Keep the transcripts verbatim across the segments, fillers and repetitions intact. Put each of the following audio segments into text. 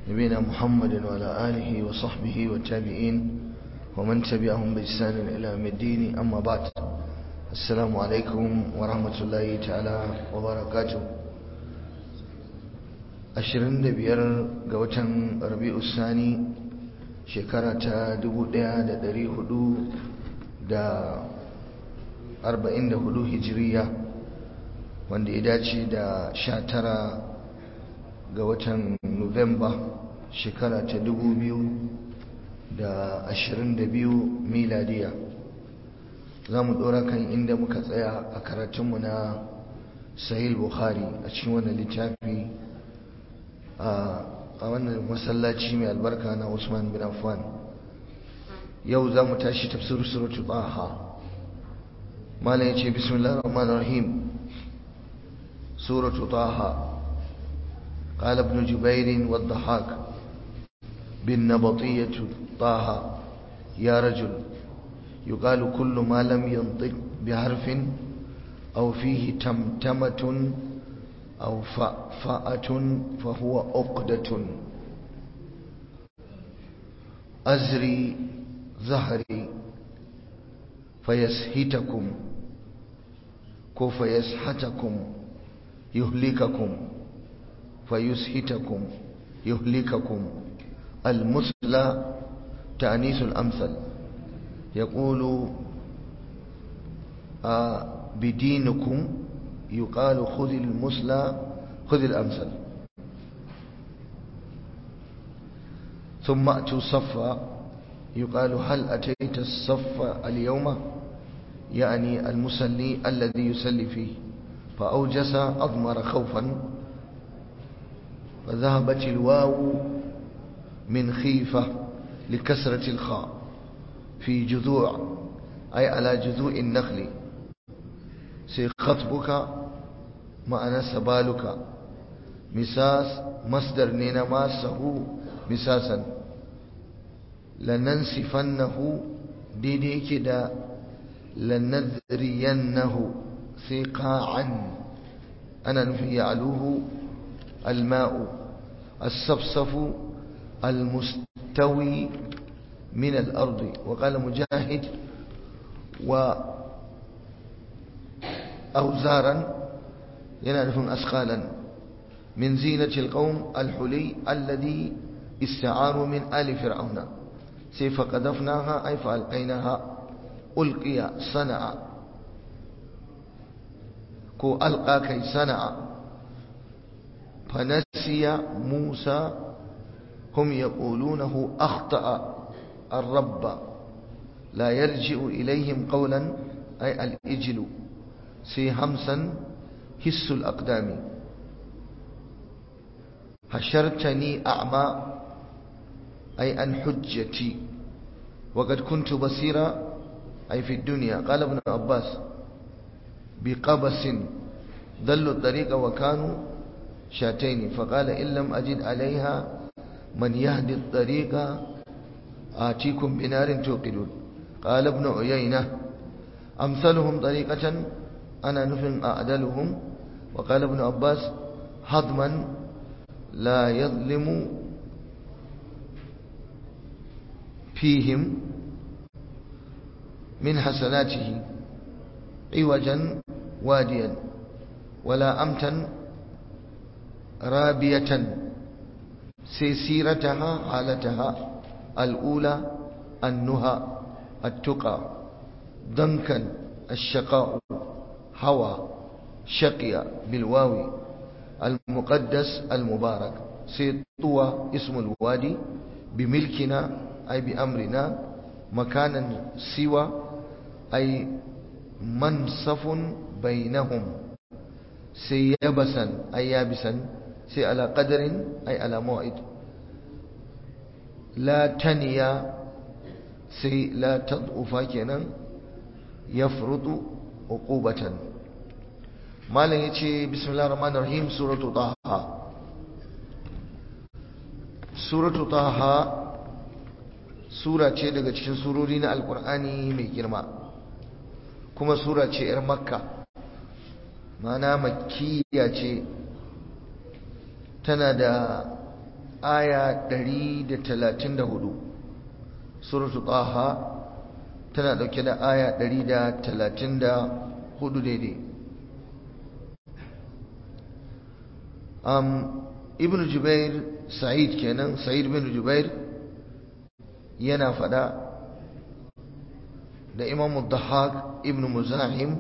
نبينا محمد وعلى آله وصحبه والتابعين ومن تبعهم بإحسان إلى يوم الدين أما بعد السلام عليكم ورحمة الله تعالى وبركاته ashirin da biyar ga watan Rabi'u Sani shekara ta dubu ɗaya da ɗari hudu da arba'in da hudu hijiriya wanda ya dace da sha tara ga watan Nuwamba shekara ta dubu biyu da ashirin da biyu miladiya. Za mu ɗora kan inda muka tsaya a karatunmu na Sahih Bukhari a cikin wannan littafi a wannan masallaci mai albarka na Usman bin Affan. Yau za mu tashi tafsir suratul Taha. Malam yace bismillahir rahmanir rahim. Suratul Taha. قال ابن جبير والضحاك بالنبطية طه يا رجل يقال كل ما لم ينطق بحرف أو فيه تمتمة أو فأفأة فهو عقدة أزري ظهري فيسهتكم كوف يسحتكم يهلككم فيسهتكم يهلككم. المثلى تأنيس الأمثل يقول آه بدينكم يقال خذ المثلى خذ الأمثل. ثم أتوا صفا يقال هل أتيت الصف اليوم يعني المصلي الذي يصلي فيه فأوجس أضمر خوفا فذهبت الواو من خيفة لكسرة الخاء في جذوع أي على جذوع النخل. سي خطبك معنى سبالك. مساس مصدر نينا ماسه مساسا. لننسفنه ديدي كدا لنذرينه ثقاعا أنا نفي يعلوه الماء. الصفصف المستوي من الأرض. وقال مجاهد وأوزارا ينالهم أسقالا. من زينة القوم الحلي الذي استعاروا من آل فرعون. سيف قذفناها أي فألقيناها. ألقي صنع كو ألقى كي صنع. فنسي موسى هم يقولونه أخطأ الرب لا يرجع إليهم قولا أي الإجل. سي همسا هس الأقدام. حشرتني أعمى أي عن حجتي وقد كنت بصيرا أي في الدنيا. قال ابن عباس بقبس ضلوا الطريق وكانوا شاتين فقال إن لم أجد عليها من يهدي الطريق آتيكم بنار توقدون. قال ابن عيينة أمثلهم طريقة أنا نفن أعدلهم. وقال ابن عباس هضما لا يظلم فيهم من حسناته عوجا واديا ولا أمتا رابية. سيسيرتها حالتها الأولى النهى التقى. ضنكا الشقاء هوى شقي بالواو. المقدس المبارك. سيطوى اسم الوادي. بملكنا أي بأمرنا. مكانا سوى أي منصف بينهم. سيبسا أي يابسا. سي على قدر أي على موعد. لا تنيا سي لا تضعف كنا يفرض عقوبة. ما لن يتي بسم الله الرحمن الرحيم. سورة طه. سورة طه sura ce daga cikin surori na alkur'ani mai girma kuma sura ce 'yar makka mana makkiya ce. tana da aya ɗari da talatin da hudu. Suratu Taha tana ɗauke da aya ɗari da talatin da hudu daidai. um, Ibn Jubair Sa'id kenan Sa'id bin Jubair yana fada da Imam Ad-Dahhak Ibn Muzahim,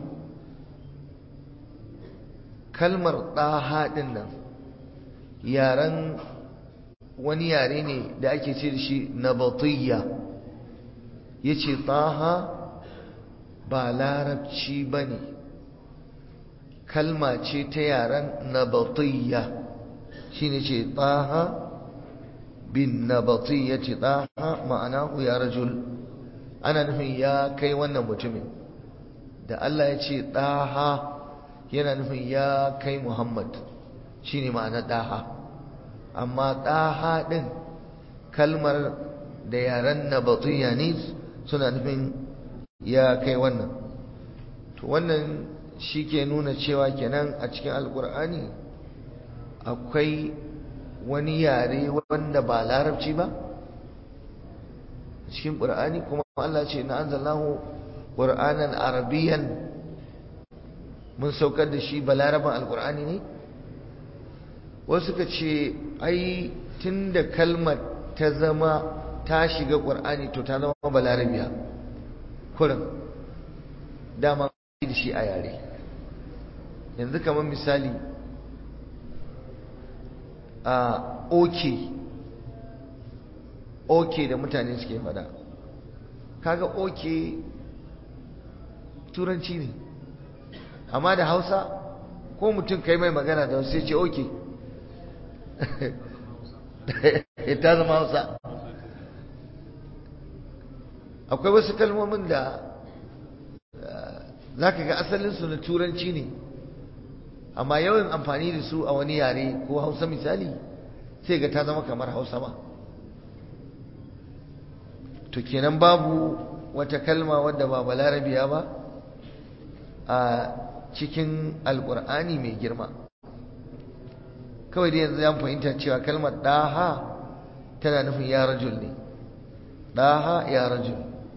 kalmar Taha din nan yaran wani yare ne da ake ce da shi Nabatiyya. Yace Taha ba larabci bane, kalma ce ta yaran Nabatiyya. shine ce Taha bin Nabatiyyati Taha ma'anahu ya rajul, ana nufin ya kai wannan mutumin. da Allah ya ce Taha yana nufin ya kai Muhammad, shine ma'ana Taha. amma Taha din kalmar da yaran Nabatiyya ne suna nufin ya kai wannan. to wannan shike nuna cewa kenan a cikin alkur'ani akwai wani yare wanda ba larabci ba cikin qur'ani, kuma Allah ce na anzalahu qur'anan arabiyyan, mun saukar da shi balaraban alkur'ani ne. wasu ka ce ai tunda kalmar ta zama ta shiga qur'ani to ta zama balarabiya kurin, dama da shi a yare. yanzu kamar misali a oke oke da mutane suke fada, kaga oke turanci ne, amma da Hausa ko mutum kai mai magana da sai ce oke ta zama Hausa. akwai wasu kalmomin da za ka ga asalinsu na turanci ne, amma yawan amfani da su a wani yare ko Hausa misali sai ga ta zama kamar Hausa ma. to kenan babu wata kalma wadda ba balarabiya ba a cikin alkur'ani mai girma. kawai da yanzu ya fahimta cewa kalmar daha tana nufin ya rajul ne, daha ya rajul.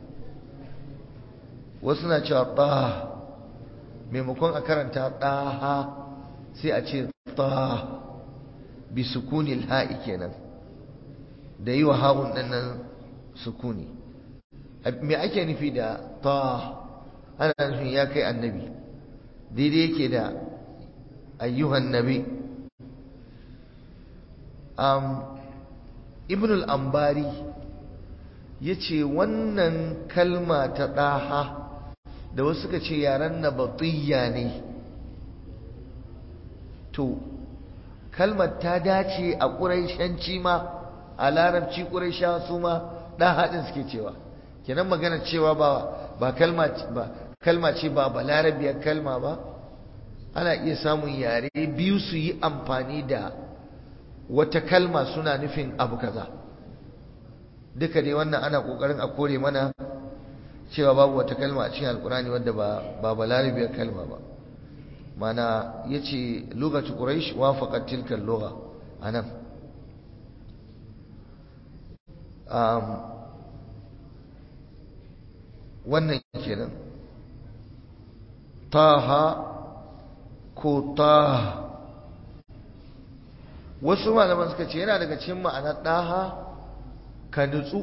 wasu na cewa daha maimakon a karanta daha sai a ce ta bi sukunil ha'i kenan, da yi wa ha'un ɗannan sukuni. me ake nufi da ta? ana nufin ya kai annabi, daidai yake da ayyuhan nabi. um, ibn al-ambari ya ce wannan kalma ta ɗaha da wasu suka ce yaren Nabatiyya ne, to kalmar ta dace a ƙuraishanci ma, a larabci ƙuraishawa su ma ɗan haɗin suke cewa. kenan magana cewa ba ba kalma ba kalma ce ba ba larabiyar kalma ba, ana iya samun yare biyu su yi amfani da wata kalma suna nufin abu kaza. duka dai wannan ana ƙoƙarin a kore mana cewa babu wata kalma a cikin alkurani wadda ba ba ba larabiyar kalma ba. mana yace lugatu quraish wafaqat tilka al-lugha anan. um wannan kenan taha ko taha. wasu malaman suka ce yana daga cikin ma'anar taha ka nutsu,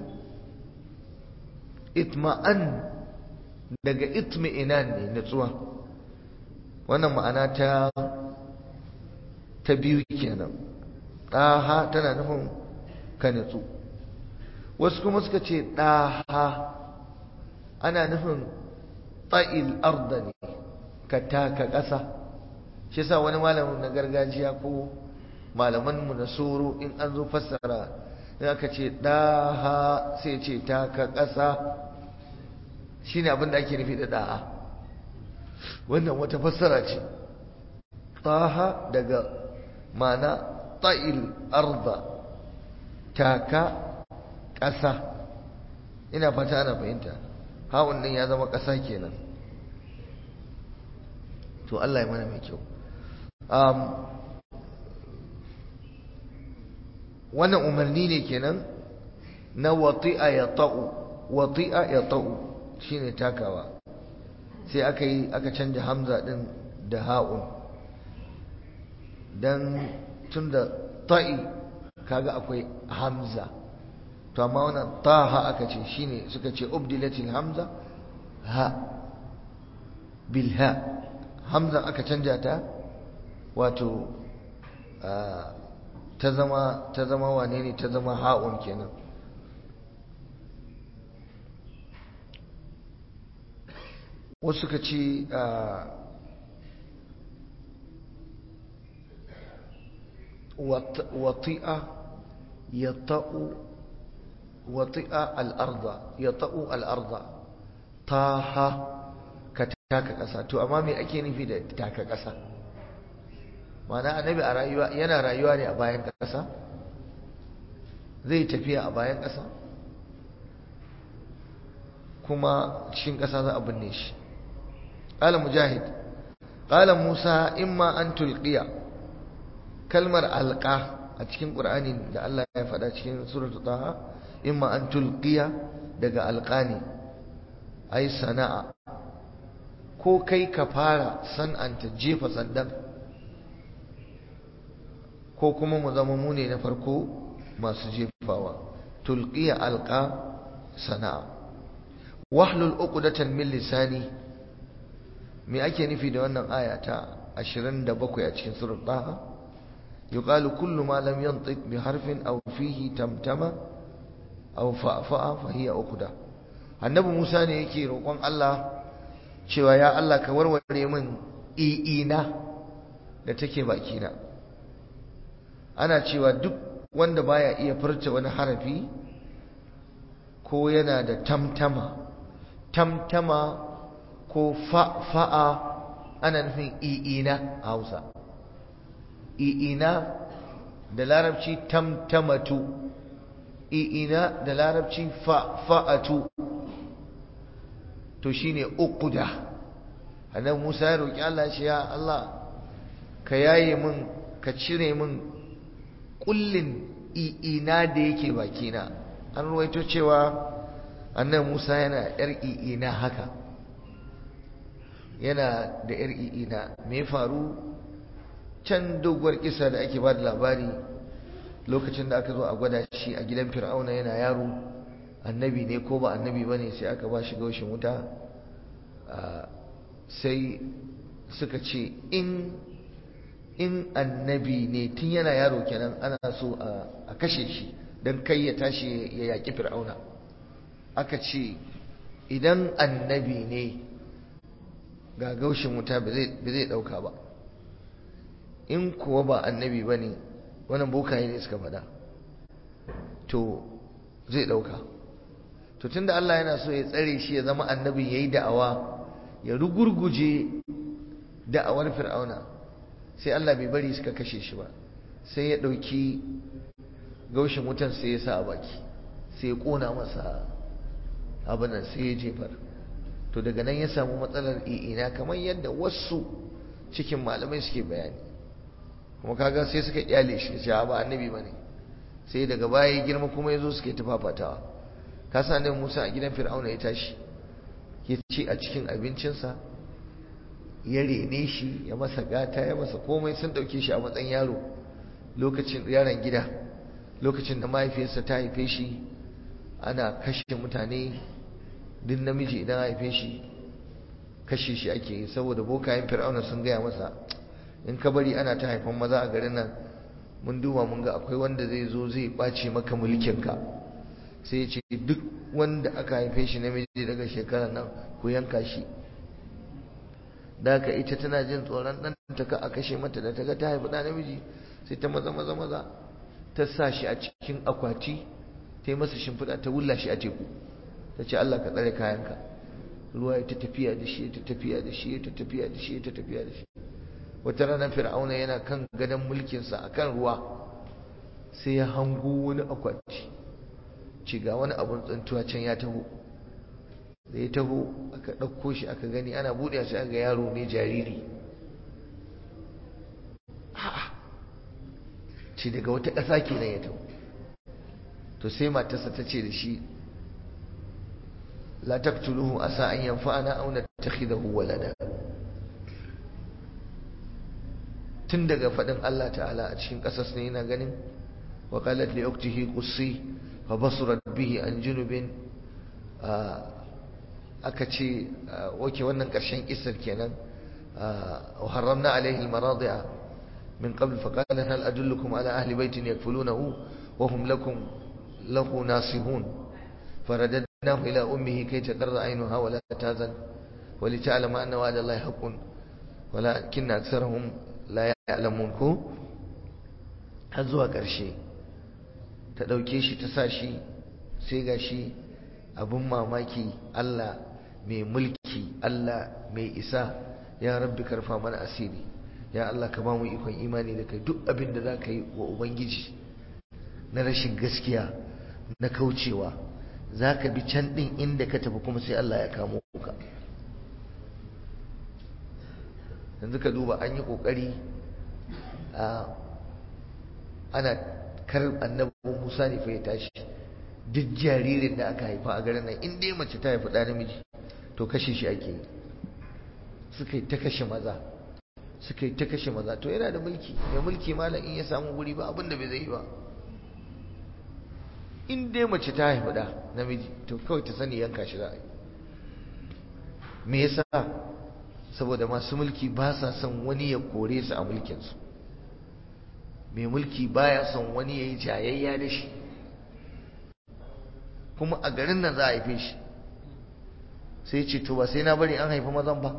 itma'an daga itmi'inan ne, nutsuwa. wannan ma'ana ta ta biyu kenan. taha tana nufin ka nutsu. wasu kuma suka ce taha ana nufin ta'il arda ne, ka taka ƙasa. shi yasa wani malamin na gargajiya ko malaman mu na soro in an zo fassara in aka ce daha sai ce taka ƙasa, shine abin da ake nufi da daha. wannan wata fassara ce. taha daga mana ta'il arda, taka ƙasa. ina fata ana fahimta. ha'un nan ya zama ƙasa kenan. to Allah ya mana mai kyau. um, wannan umarni ne kenan na wati'a ya ta'u wati'a ya ta'u shine takawa sai aka yi aka canja hamza din da ha'un dan tunda ta'i kaga akwai hamza to amma wannan taha aka ce shine suka ce ubdilatil hamza ha bil ha hamza aka canja ta wato ta zama ta zama wane ne ta zama ha'un kenan wasu suka ce wati'a yata'u wati'a al-arda yata'u al-arda taha ka taka kasa to amma me ake nufi da taka kasa ma'ana annabi a rayuwa yana rayuwa ne a bayan kasa zai tafiya a bayan kasa kuma cikin kasa za a binne shi qala mujahid qala musa imma an tulqiya kalmar alqa a cikin qur'ani da Allah ya faɗa cikin suratul taha imma an tulqiya daga alqani ai sana'a ko kai ka fara san'anta jefa sandan ko kuma mu zama mu ne na farko masu jefawa tulqiya alqa sana'a wahlul uqdatan min lisani me ake nufi da wannan aya ta ashirin da bakwai a cikin surar taha yuqalu kullu ma lam yantiq bi harfin aw fihi tamtama aw fa'fa'a fa hiya uqda annabi Musa ne yake roƙon Allah cewa ya Allah ka warware min i'ina da take bakina ana cewa duk wanda baya iya furta wani harafi ko yana da tamtama tamtama ko fa'fa'a ana nufin i'ina a Hausa i'ina da larabci tamtamatu i'ina da larabci fa'fa'atu to shine uquda annabi Musa ya roki Allah shi ya Allah ka yaye min ka cire min kullin i'ina da yake bakina an ruwaito cewa annabi Musa yana yar i'ina haka yana da yar i'ina me faru can doguwar kisa da ake bada labari lokacin da aka zo a gwada shi a gidan Fir'auna yana yaro annabi ne ko ba annabi bane sai aka ba shi gaushin wuta sai suka ce in in annabi ne tun yana yaro kenan ana so a kashe shi don kai ya tashi ya yaƙi Fir'auna aka ce idan annabi ne ga gaushin wuta ba zai ɗauka ba in kuwa ba annabi ba ne wannan bokaye ne suka faɗa to zai ɗauka to tunda Allah yana so ya tsare shi ya zama annabin yayi da'awa ya rugurguje da'awar Fir'auna sai Allah bai bari suka kashe shi ba sai ya dauki gaushin wutan sai ya sa a baki sai ya kona masa abin nan sai ya jefar to daga nan ya samu matsalar i'ina kamar yadda wasu cikin malamai suke bayani kuma kaga sai suka kyale shi sai ba annabi bane sai daga baya girma kuma yazo suke tafafatawa ka san annabi Musa a gidan Fir'auna ya tashi ya ci a cikin abincinsa ya rene shi ya masa gata ya masa komai sun dauke shi a matsayin yaro lokacin yaron gida lokacin da mahaifiyarsa ta haife shi ana kashe mutane duk namiji idan haife shi kashe shi ake yi saboda bokayen Fir'auna sun gaya masa in ka bari ana ta haifan maza a garin nan mun duba mun ga akwai wanda zai zo zai ɓace maka mulkinka sai ya ce duk wanda aka haife shi namiji daga shekarar nan ku yanka shi da haka ita tana jin tsoron ɗan ta ka a kashe mata da ta ga ta haifi ɗan namiji sai ta maza maza maza ta sa shi a cikin akwati ta yi masa shimfiɗa ta wulla shi a teku ta ce Allah ka tsare kayanka ruwa ya ta tafiya da shi ya ta tafiya da shi ya ta tafiya da shi ya ta tafiya da shi wata ranar Fir'auna yana kan gadon mulkinsa a kan ruwa sai ya hango wani akwati ci ga wani abun tsuntuwa can ya taho da ya taho aka ɗauko shi aka gani ana buɗe shi aka yaro ne jariri ci daga wata ƙasa kenan ya taho to sai matarsa ta ce da shi la taqtuluhu asa an yanfa'ana aw nattakhidahu walada. tun daga fadin Allah ta'ala a cikin kasas ne yana ganin wa qalat li ukhtihi qussi fa basurat bihi an junubin, aka ce wake wannan karshen kissar kenan. wa harramna alayhi almaradi'a min qabl fa qalat hal adullukum ala ahli baytin yakfulunahu wa hum lakum lahu nasihun faradad إلى أمه كي تقر عينها ولا تحزن ولتعلم أن وعد الله حق ولكن أكثرهم لا يعلمون. har zuwa ƙarshe ta ɗauke shi ta sa shi sai ga shi abin mamaki, Allah mai mulki, Allah mai isa. Ya rabbi karfa mana asiri, ya Allah ka ba mu ikon imani da kai. duk abin da za ka yi wa Ubangiji na rashin gaskiya, na kaucewa, za ka bi can ɗin inda ka tafi kuma sai Allah ya kamo ka. yanzu ka duba an yi ƙoƙari ana kar annabin Musa ne fa ya tashi. duk jaririn da aka haifa a garin nan in dai mace ta haifi ɗa namiji to kashe shi ake yi. suka yi ta kashe maza suka yi ta kashe maza to yana da mulki. mai mulki malam in ya samu guri ba abin da bai zai yi ba. in dai mace ta haifi da namiji to kawai ta sani yanka shi za a yi. me yasa? saboda masu mulki ba sa son wani ya kore su a mulkinsu. mai mulki baya son wani ya yi jayayya da shi, kuma a garin nan za a haife shi. sai ce to ba sai na bari an haifi mazan ba.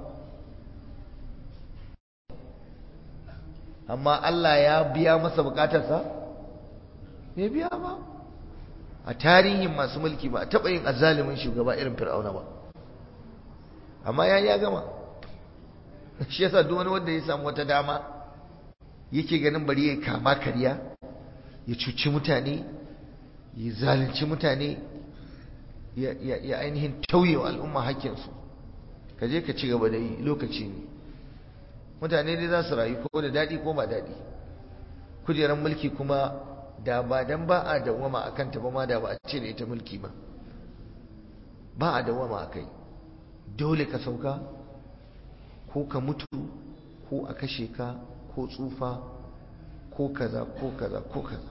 amma Allah ya biya masa bukatarsa? bai biya ba. a tarihin masu mulki ba a taɓa yin azalimin shugaba irin Fir'auna ba, amma ya ya gama. shi yasa duk wani wanda ya samu wata dama yake ganin bari ya kama karya, ya cuci mutane, ya zalunci mutane, ya ainihin tauye wa al'umma hakkinsu, ka je ka ci gaba da yi. lokaci ne, mutane dai za su rayu ko da daɗi ko ba daɗi. kujerar mulki kuma da ba dan ba a dawama a kanta ba ma da ba a ce da ita mulki ba. ba a dawama a kai, dole ka sauka ko ka mutu ko a kashe ka ko tsufa ko kaza ko kaza ko kaza.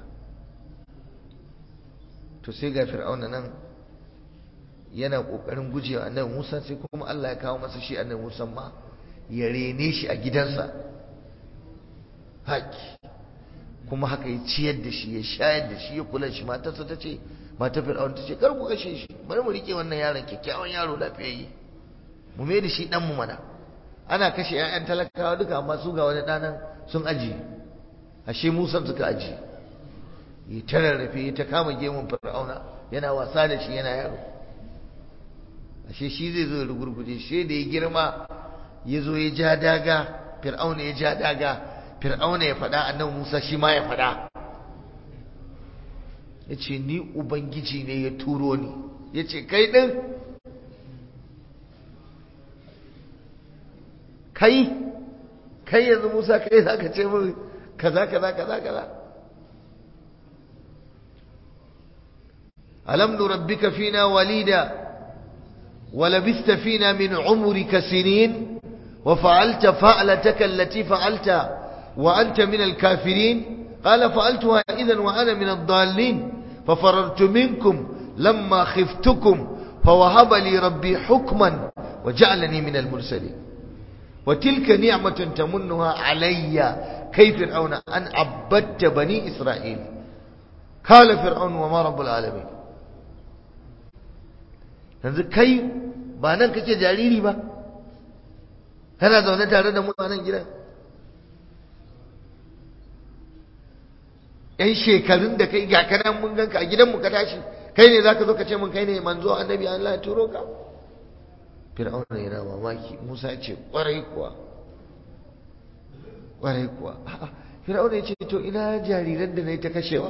to sai ga Fir'auna nan yana kokarin gujewa annabi Musa, sai kuma Allah ya kawo masa shi annabi Musa ma ya rene shi a gidansa haki, kuma haka ya ciyar da shi, ya shayar da shi, ya kula shi. matarsa ta ce, matar Fir'auna ta ce kar ku kashe shi, bari mu rike wannan yaron, kyakkyawan yaro lafiyayye, mu mai da shi dan mu mana. ana kashe ƴaƴan talakawa duka, amma su ga wani ɗanan sun ajiye. ashe Musa suka ajiye. ya tararrafe, ya ta kama gemun Fir'auna yana wasa da shi yana yaro. ashe shi zai zo ya rugurguje shi. da ya girma ya zo ya ja daga, Fir'auna ya ja daga, Fir'auna ya faɗa, annabi Musa shi ma ya faɗa. ya ce ni Ubangiji ne ya turo ni. ya ce kai ɗin kai kai yanzu Musa kai za ka ce min kaza kaza kaza kaza. alam nurabbika fina walida ولبثت فينا من عمرك سنين وفعلت فعلتك التي فعلت وأنت من الكافرين قال فعلتها إذن وأنا من الضالين ففررت منكم لما خفتكم فوهب لي ربي حكما وجعلني من المرسلين وتلك نعمة تمنها علي كي فرعون أن عبدت بني إسرائيل قال فرعون وما رب العالمين. yanzu kai ba nan kake jariri ba, kana zaune tare da mu a nan gidan. yan shekarun da kai ga kanan mun ganka a gidanmu ka tashi, kai ne zaka zo ka ce mun kai ne manzo annabi Allah ya turo ka? Fir'auna yana mamaki. Musa ya ce kwarai kuwa kwarai kuwa. Fir'auna ya ce to ina jariran da nayi ta kashewa?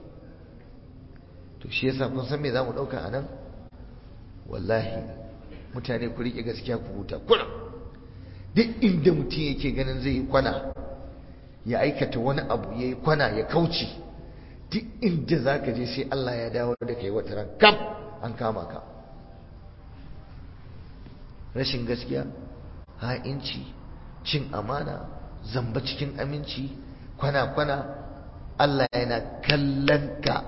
to shi yasa kun san me zamu dauka anan? wallahi mutane ku rike gaskiya ku huta kuna. duk inda mutum yake ganin zai yi kwana ya aikata wani abu, ya yi kwana ya kauce, duk inda za ka je sai Allah ya dawo da kai wata ran kam an kama ka. Rashin gaskiya, ha'inci, cin amana, zamba cikin aminci, kwana-kwana, Allah yana kallon ka.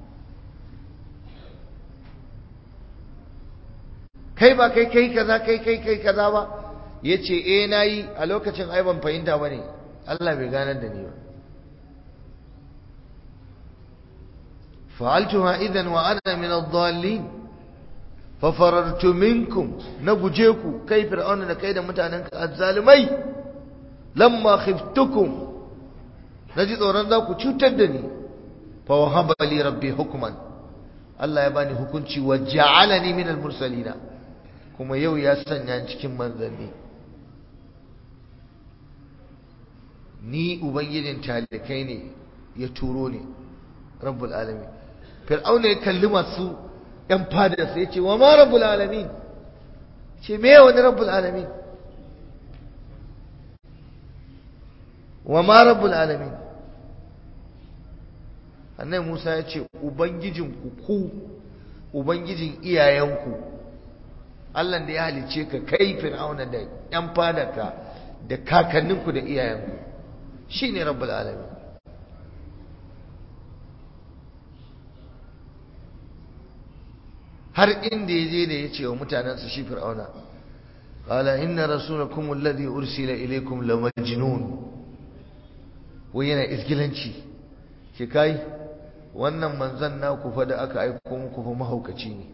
Kai ba kai kai kaza kai kai kai kaza ba, ya ce eh na yi a lokacin ai ban fahimta ba ne, Allah bai ganar da ni ba. fa'altuha idan wa ana min ad-dallin fa farartu minkum, na guje ku kai fir'auna da kai da mutanen ka azzalimai, lamma khiftukum, naji tsoron za ku cutar da ni, fa wahaba li rabbi hukman, Allah ya bani hukunci wa ja'alani min al-mursalina, kuma yau ya sanya cikin manzanni. Ni ubangijin talikai ne ya turo ne, rabbul alamin. Fir'auna ya kalli masu ‘yan fadarsa ya ce wa ma rabbul alamin, ce me wani rabbul alamin, wa ma rabbul alamin. Annabi Musa ya ce ubangijinku ku, ubangijin iyayenku, Allah da ya halice ka kai fir'auna da ‘yan fadarka da kakanninku da iyayenku, shi ne rabbul alamin. har inda ya je da ya ce wa mutanensa shi fir'auna, qala inna rasulakum alladhi ursila ilaykum la majnun, wai yana isgilanci ke kai wannan manzon naku fa da aka aiko muku fa mahaukaci ne.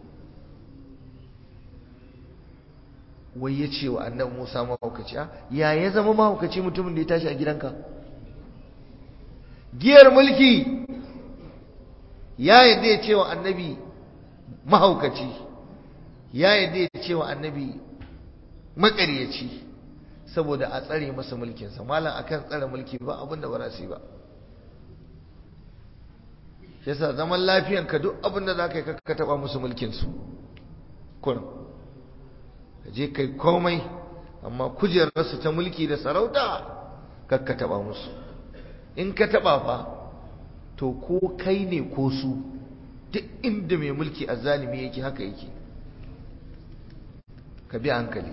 Wai ya ce wa annabi Musa mahaukaci, ya ya zama mahaukaci mutumin da ya tashi a gidanka? Giyar mulki ya yadda ya ce wa annabi mahaukaci, ya yadda ya ce wa annabi maƙaryaci, saboda a tsare masa mulkinsa. Malam akan tsare mulki ba abin da ba za su yi ba. shi yasa zaman lafiyanka duk abin da za ka yi ka taɓa musu mulkinsu kun ka je kai komai, amma kujerarsu ta mulki da sarauta kar ka taɓa musu. in ka taɓa fa to ko kai ne ko su, duk inda mai mulki azzalimi yake haka yake, ka bi hankali.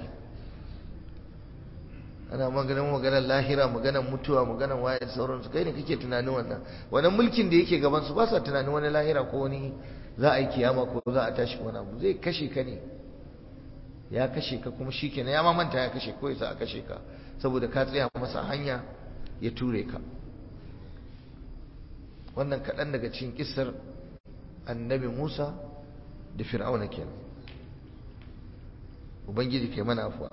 ana maganar maganar lahira, maganar mutuwa, maganar waye da sauransu, kai ne kake tunanin wannan wannan mulkin da yake gaban su ba sa tunanin wani lahira ko wani za a yi kiyama ko za a tashi wani abu. zai kashe ka ne, ya kashe ka kuma shikenan, ya ma manta ya kashe ko yasa a kashe ka saboda ka tsaya masa hanya ya ture ka. wannan kaɗan daga cikin kissar annabi Musa da Fir'auna kenan. ubangiji kai mana afuwa.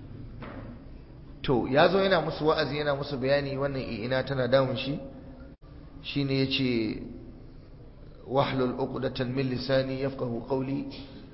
to ya zo yana musu wa'azi, yana musu bayani, wannan ina tana damun shi, shine yace wahlul uqdatan min lisani yafqahu qawli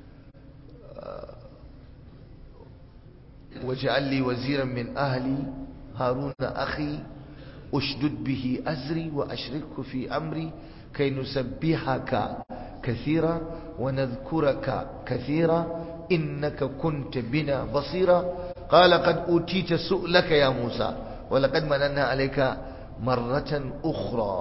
waj'al li waziran min ahli haruna akhi ushdud bihi azri wa ashrikhu fi amri kay nusabbihaka kathira wa nadhkuraka kathira innaka kunta bina basira قال قد أوتيت سؤلك يا موسى ولقد مننا عليك مرة أخرى.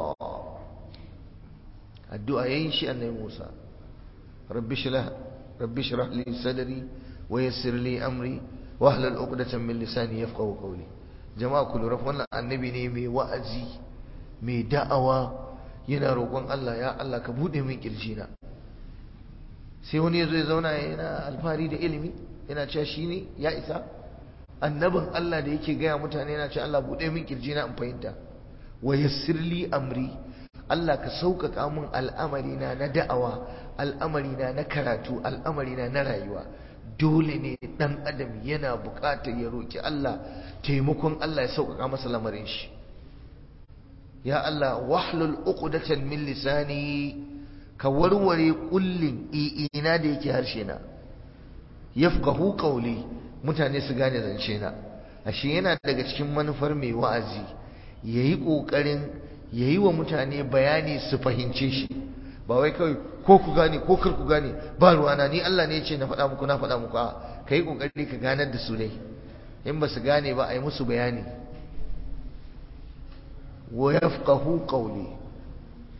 الدعاء ينشئ أن موسى رب اشرح رب اشرح لي صدري ويسر لي أمري واحلل عقدة من لساني يفقهوا قولي. جماعة كل رفضنا النبي نيمي وأزي مي دعوة yana roƙon Allah, ya Allah ka bude min kirjina. sai wani yazo ya zauna yana alfahari da ilimi, yana cewa shine ya isa. annabin Allah da yake gaya mutane yana cewa Allah bude min kirjina in fahimta. wa yassirli amri, Allah ka sauƙaƙa min al'amarina na da'awa, al'amarina na karatu, al'amarina na rayuwa. dole ne dan adam yana buƙatar ya roki Allah taimakon Allah ya sauƙaƙa masa lamarin shi. ya Allah wahlul uqdatan min lisani, ka warware kullin ina da yake harshe na, yafqahu qawli, mutane su gane zance na. ashe yana daga cikin manufar mai wa'azi yayi kokarin yayi wa mutane bayani su fahimce shi, ba wai kawai ko ku gane ko kar ku gane ba ruwana, ni Allah ne ya ce na faɗa muku na faɗa muku. a kai kokari ka ganar da su ne, in ba su gane ba a yi musu bayani. wa yafqahu qawli,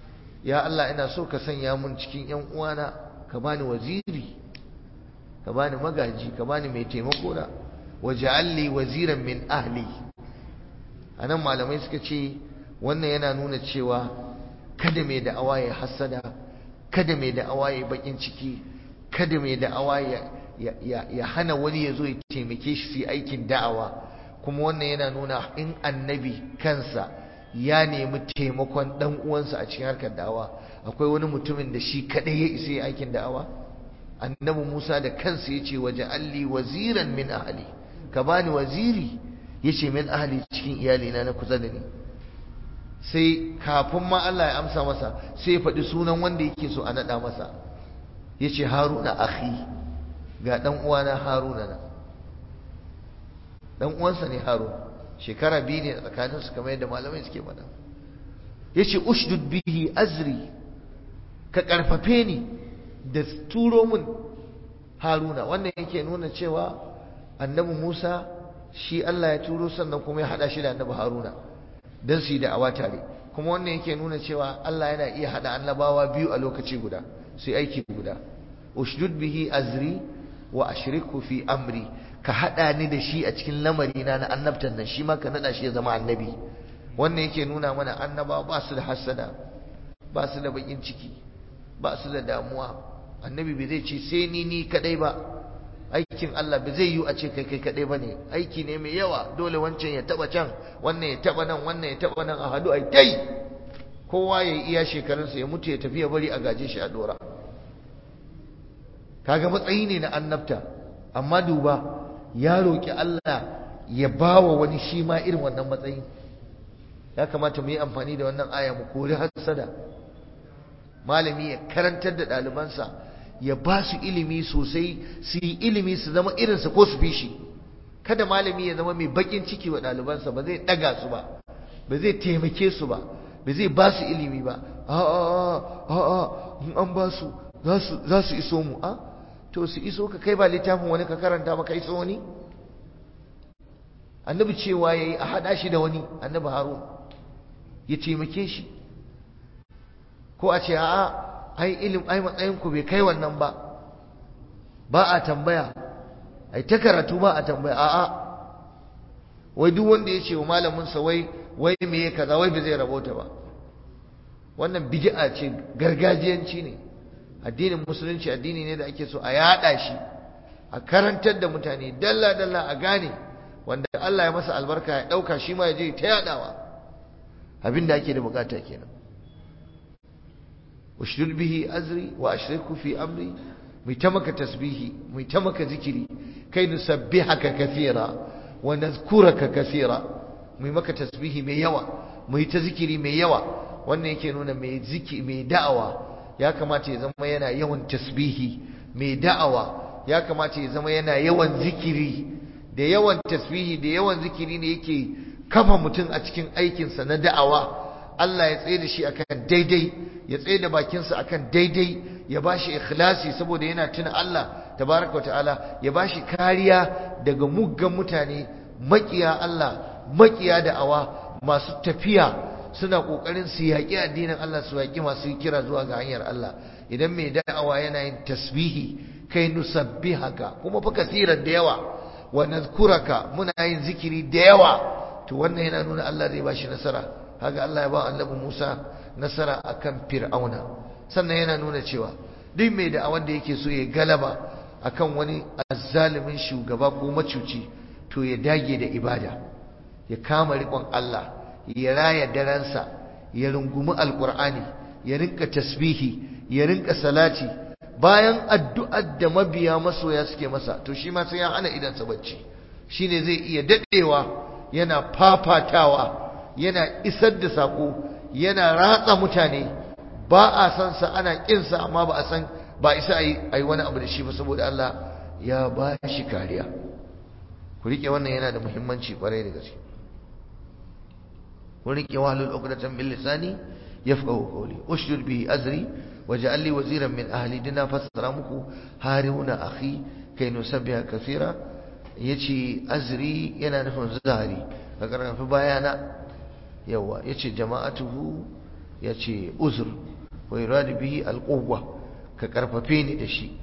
ya Allah ina so ka sanya mun cikin ƴan uwana ka bani waziri ka bani magaji ka bani mai taimako na waj'alli waziran min ahli anan malamai suka ce wannan yana nuna cewa kada mai da'awa ya hasada kada mai da'awa ya bakin ciki kada mai da'awa ya ya ya hana wani ya zo ya taimake shi su aikin da'awa kuma wannan yana nuna in annabi kansa ya nemi taimakon dan uwansa a cikin harkar da'awa akwai wani mutumin da shi kadai ya isa ya aikin da'awa annabi Musa da kansa yace waj'alli waziran min ahli ka bani waziri yace min ahli cikin iyalina na kusa da ni sai kafin ma Allah ya amsa masa sai ya faɗi sunan wanda yake so a nada masa yace Haruna akhi ga dan uwana Haruna na dan uwansa ne Harun shekara biyu ne tsakanin su kamar yadda malamai suke faɗa yace ushdud bihi azri ka karfafe ni da turo mun Haruna wannan yake nuna cewa annabi Musa shi Allah ya turo sannan kuma ya hada shi da annabi Haruna dan su yi da'awa tare kuma wannan yake nuna cewa Allah yana iya hada annabawa biyu a lokaci guda su yi aiki guda ushdud bihi azri wa ashriku fi amri ka hada ni da shi a cikin lamari na na annabtan nan shi ma ka nada shi ya zama annabi wannan yake nuna mana annabawa ba su da hasada ba su da bakin ciki ba su da damuwa annabi bai zai ce sai ni ni kadai ba aikin Allah bai zai yi a ce kai kai kadai bane aiki ne mai yawa dole wancan ya taba can wannan ya taba nan wannan ya taba nan a hadu ai dai kowa ya iya shekarunsa ya mutu ya tafi ya bari a gaje shi a dora kaga matsayi ne na annabta amma duba ya roki Allah ya bawa wani shi ma irin wannan matsayi ya kamata mu yi amfani da wannan aya mu kori hasada malami ya karantar da ɗalibansa ya ba su ilimi sosai su yi ilimi su zama irinsa ko su fi shi kada malami ya zama mai bakin ciki wa ɗalibansa ba zai ɗaga su ba ba zai taimake su ba ba zai ba su ilimi ba a a a a in an ba su za su iso mu a to su iso ka kai ba littafin wani ka karanta ba ka iso wani annabi cewa yayi a hada shi da wani annabi Harun ya taimake shi ko a ce a'a ai ilim ai matsayin ku bai kai wannan ba ba a tambaya ai ta karatu ba a tambaya a'a wai duk wanda ya ce wa malamin sa wai wai me kaza wai bai zai rabota ba wannan bid'a ce gargajiyanci ne addinin musulunci addini ne da ake so a yada shi a karantar da mutane dalla dalla a gane wanda Allah ya masa albarka ya dauka shi ma ya je ta yadawa abinda ake da bukata kenan ushdud bihi azri wa ashriku fi amri mai ta maka tasbihi mai ta maka zikiri kai nusabbihaka kathira wa nadhkuraka kathira mai maka tasbihi mai yawa mai ta zikiri mai yawa wannan yake nuna mai ziki mai da'awa ya kamata ya zama yana yawan tasbihi mai da'awa ya kamata ya zama yana yawan zikiri da yawan tasbihi da yawan zikiri ne yake kafa mutum a cikin aikinsa na da'awa Allah ya tsaye da shi akan daidai ya tsaye da bakinsa akan daidai ya bashi ikhlasi saboda yana tuna Allah tabaraka wataala ya bashi kariya daga muggan mutane makiya Allah makiya da'awa masu tafiya suna kokarin su yaƙi addinin Allah su yaƙi masu kira zuwa ga hanyar Allah idan mai da'awa yana yin tasbihi kai nusabbihaka kuma fa kasiran da yawa wa nadhkuraka muna yin zikiri da yawa to wannan yana nuna Allah zai bashi nasara haka Allah ya ba annabi Musa nasara akan Fir'auna sannan yana nuna cewa duk mai da'awan da yake so ya galaba akan wani azzalimin shugaba ko macuci to ya dage da ibada ya kama riƙon Allah ya raya daransa ya rungumi alqur'ani ya rinka tasbihi ya rinka salati bayan addu'ar da mabiya masoya suke masa to shi ma sai ya hana idansa bacci shine zai iya dadewa yana fafatawa yana isar da sako yana ratsa mutane ba a san sa ana kin sa amma ba a san ba isa ayi ayi wani abu da shi ba saboda Allah ya ba shi kariya ku rike wannan yana da muhimmanci kwarai da gaske ku rike wahlul uqdatan bil lisani yafqahu qawli ushdud bihi azri waj'al li waziran min ahli dina fasara muku haruna akhi kai nusabbiha kaseera yace azri yana nufin zahari ka karfafa bayana yawa yace jama'atuhu yace uzr wa yuradu bihi alquwwa ka karfafe ni da shi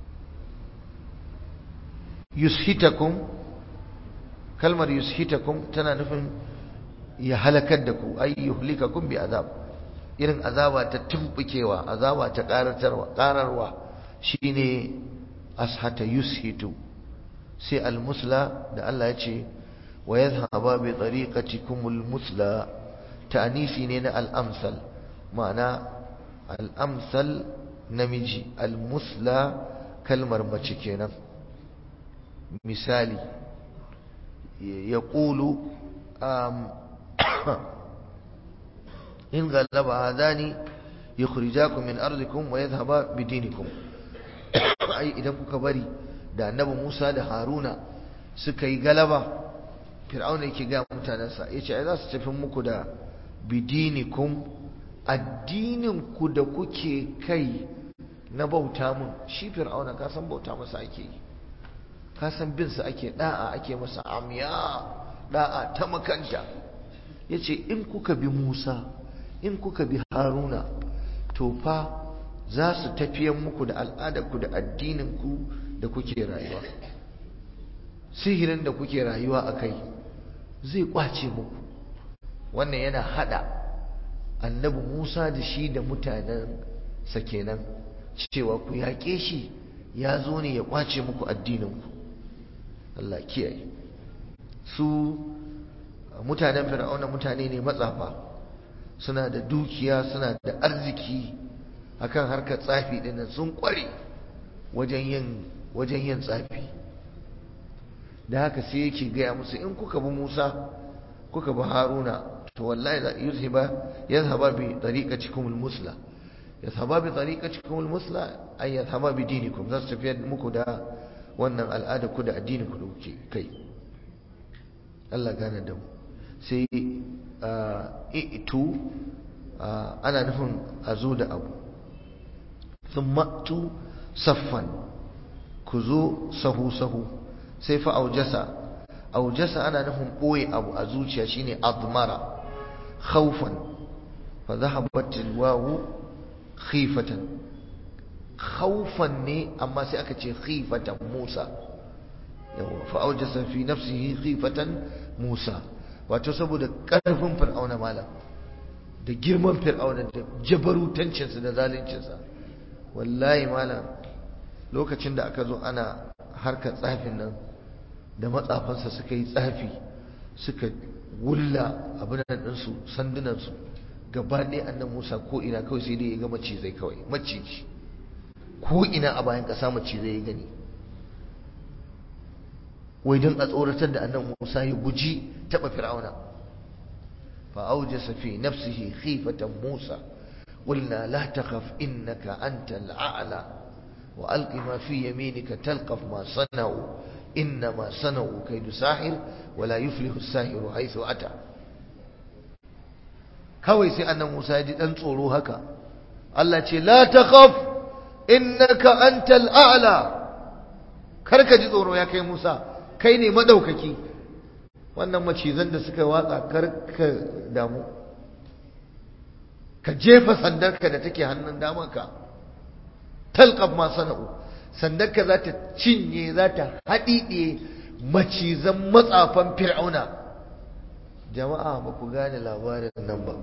yushitakum kalmar yushitakum tana nufin ya halakar da ku ay yuhlikakum bi azab irin azaba ta tumbukewa azaba ta karatarwa kararwa shine ashata yushitu sai almusla da Allah ya ce wa yadhhaba bi tariqatikumul musla ta'nisi ne na al-amsal ma'ana al-amsal namiji al-musla kalmar mace kenan misali yaqulu in ghalaba hadani yukhrijakum min ardikum wa yadhhaba bidinikum ai idan kuka bari da annabi Musa da Haruna suka yi galaba Fir'auna yake ga mutanansa yace ai za su tafi muku da bidinikum addinin ku da kuke kai na bauta mun shi Fir'auna ka san bauta masa ake yi ka san bin sa ake da'a ake masa amiya da'a ta makanta yace in kuka bi Musa in kuka bi Haruna to fa za su tafiyan muku da al'adarku da addininku da kuke rayuwa sihirin da kuke rayuwa a kai zai kwace muku wannan yana hada annabi Musa da shi da mutanen sa kenan cewa ku yaƙe shi ya zo ne ya kwace muku addininku Allah kiyaye su mutanen Fir'auna mutane ne matsafa suna da dukiya suna da arziki akan harkar tsafi din sun kware wajen yin wajen yin tsafi da haka sai yake gaya musu in kuka bi Musa kuka bi Haruna to wallahi za yuzhiba yazhaba bi tariqatikum almusla yazhaba bi tariqatikum almusla ay yazhaba bi dinikum za su tafi muku da wannan al'ada ku da addini ku da kuke kai Allah gane da mu sai itu ana nufin a zo da abu thumma tu saffan ku zo sahu sahu sai fa aujasa aujasa ana nufin boye abu a zuciya shine admara khawfan fa dhahabat alwawu khifatan khawfan ne amma sai aka ce khifatan Musa yawa fa aujasa fi nafsihi khifatan Musa wato saboda karfin fir'auna malam da girman fir'auna da jabarutancinsa da zaluncinsa wallahi malam lokacin da aka zo ana harkar tsafin nan da matsafansa suka yi tsafi suka wulla abin nan ɗinsu sandunansu gaba ɗaya annan Musa ko ina kawai sai dai ya ga macizai kawai maciji ko ina a bayan ƙasa macizai ya gani wai don a tsoratar da annan Musa ya guji taɓa fir'auna fa aujasa fi nafsihi khifatan Musa قلنا لا تخف إنك أنت الأعلى وألق ما في يمينك تلقف ما صنعوا إنما صنعوا كيد ساحر ولا يفلح الساحر حيث أتى kawai sai annan Musa ya ji dan tsoro haka Allah ce la takhaf innaka antal a'la karka ji tsoro ya kai Musa kai ne madaukaki wannan macizan da suka watsa karka damu ka jefa sandarka da take hannun damanka talqaf ma sana'u sandarka za ta cinye za ta haɗiɗe macizan matsafan fir'auna jama'a ba ku gane labarin nan ba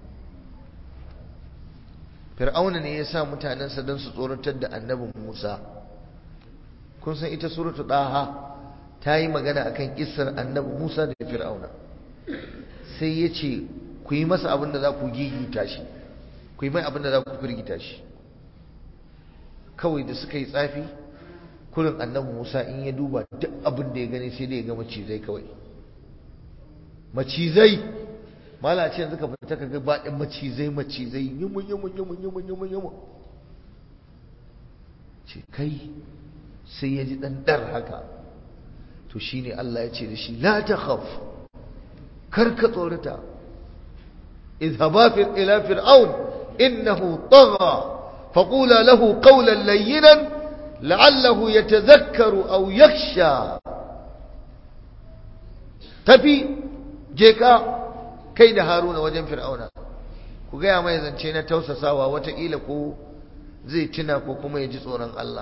fir'auna ne ya sa mutanensa don su tsoratar da annabin Musa kun san ita suratu daha ta yi magana akan kissar annabi Musa da fir'auna sai ya ce ku yi masa abin da za ku gigita shi ku yi mai abin da za ku firgita shi kawai da suka yi tsafi kurin annabi Musa in ya duba duk abin da ya gani sai da ya ga macizai kawai macizai mala ce yanzu ka fita ka ga baɗin macizai macizai yumun yumun yumun yumun yumun yumun ce kai sai ya ji ɗan ɗar haka to shine Allah ya ce da shi la takhaf kar ka tsorata اذهبا إلى فرعون إنه طغى فقولا له قولا لينا لعله يتذكر أو يخشى تفي جيكا كيد هارون وجن فرعون ku gaya mai zance na tausasawa, wataƙila ko zai tuna ko kuma ya ji tsoron Allah.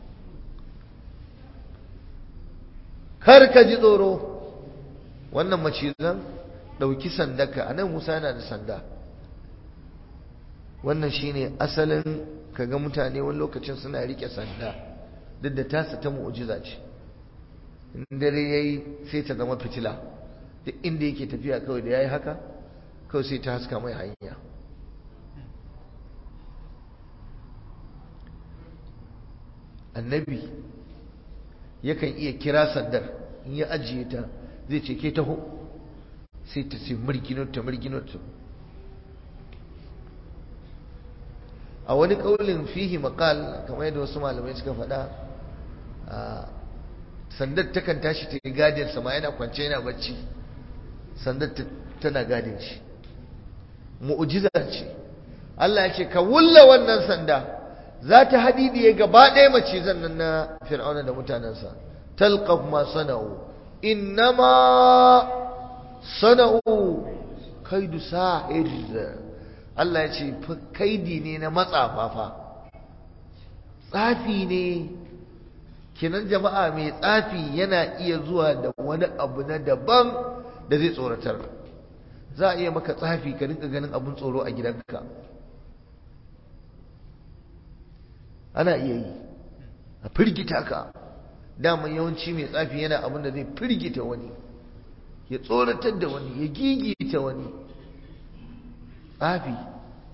kar ka ji tsoro. wannan macizan ɗauki sandaka. a nan Musa yana da sanda. wannan shine asalin kaga mutane wani lokacin suna rike sanda, duk da tasa ta mu'jiza ce. in dare yayi sai ta zama fitila, duk inda yake tafiya kawai da yayi haka kawai sai ta haska mai hanya. annabi yakan iya kira sandar, in ya ajiye ta zai ce ke taho, sai ta sai murginota murginota. a wani kaulin fihi maqal, kamar yadda wasu malamai suka faɗa, sandar takan tashi ta yi gadin sama, yana kwance yana bacci, sandar tana gadin shi. mu'jiza ce. Allah ya ce ka wulla wannan sanda, za ta hadidiye gaba ɗaya macizan nan na fir'auna da mutanensa. talqaf ma sana'u innama sana'u kaidu sahir. Allah ya ce kaidi ne na matsafafa, tsafi ne. kenan jama'a, mai tsafi yana iya zuwa da wani abu na daban da zai tsoratar. za a iya maka tsafi ka rinka ganin abun tsoro a gidanka, ana iya yi a firgita ka. daman yawanci mai tsafi yana abin da zai firgita wani, ya tsoratar da wani, ya gigita wani. tsafi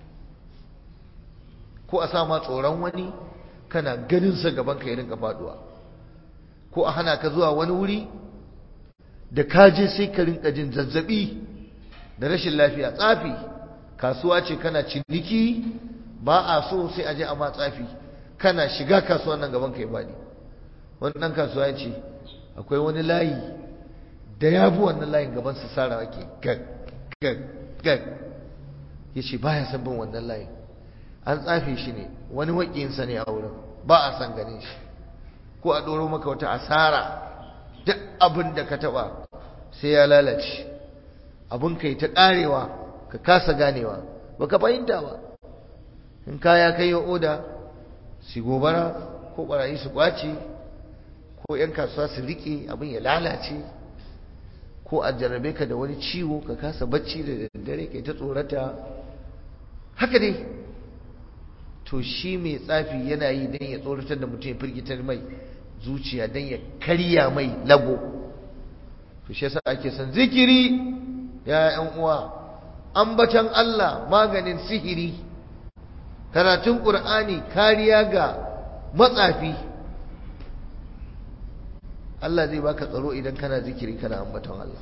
ko a sa ma tsoron wani, kana ganin sa gaban ka ya rinka faduwa, ko a hana ka zuwa wani wuri da ka je sai ka rinka jin zazzabi da rashin lafiya. tsafi kasuwa ce, kana ciniki ba a so sai a je a ma tsafi, kana shiga kasuwan nan gaban ka ya fadi. wani dan kasuwa ya ce akwai wani layi da ya bi wannan layin gaban sa sarawa ke gag gag gag. ya ce baya san bin wannan layin, an tsafe shi ne, wani waƙinsa ne a wurin, ba a san ganin shi. ko a ɗoro maka wata asara, duk abin da ka taɓa sai ya lalace, abin kai ta ƙarewa, ka kasa ganewa, ba ka fahimta ba. in kaya kai ya oda, su gobara ko ɓarayi su ƙwace, ko 'yan kasuwa su riƙe abin ya lalace, ko a jarrabe ka da wani ciwo ka kasa bacci da daddare kai ta tsorata. haka dai. to shi mai tsafi yana yi don ya tsoratar da mutum, ya firgitar mai zuciya, don ya karya mai lago. to shi yasa ake son zikiri ya yan uwa, ambatan Allah maganin sihiri, karatun Qur'ani kariya ga matsafi. Allah zai baka tsaro idan kana zikiri kana ambaton Allah.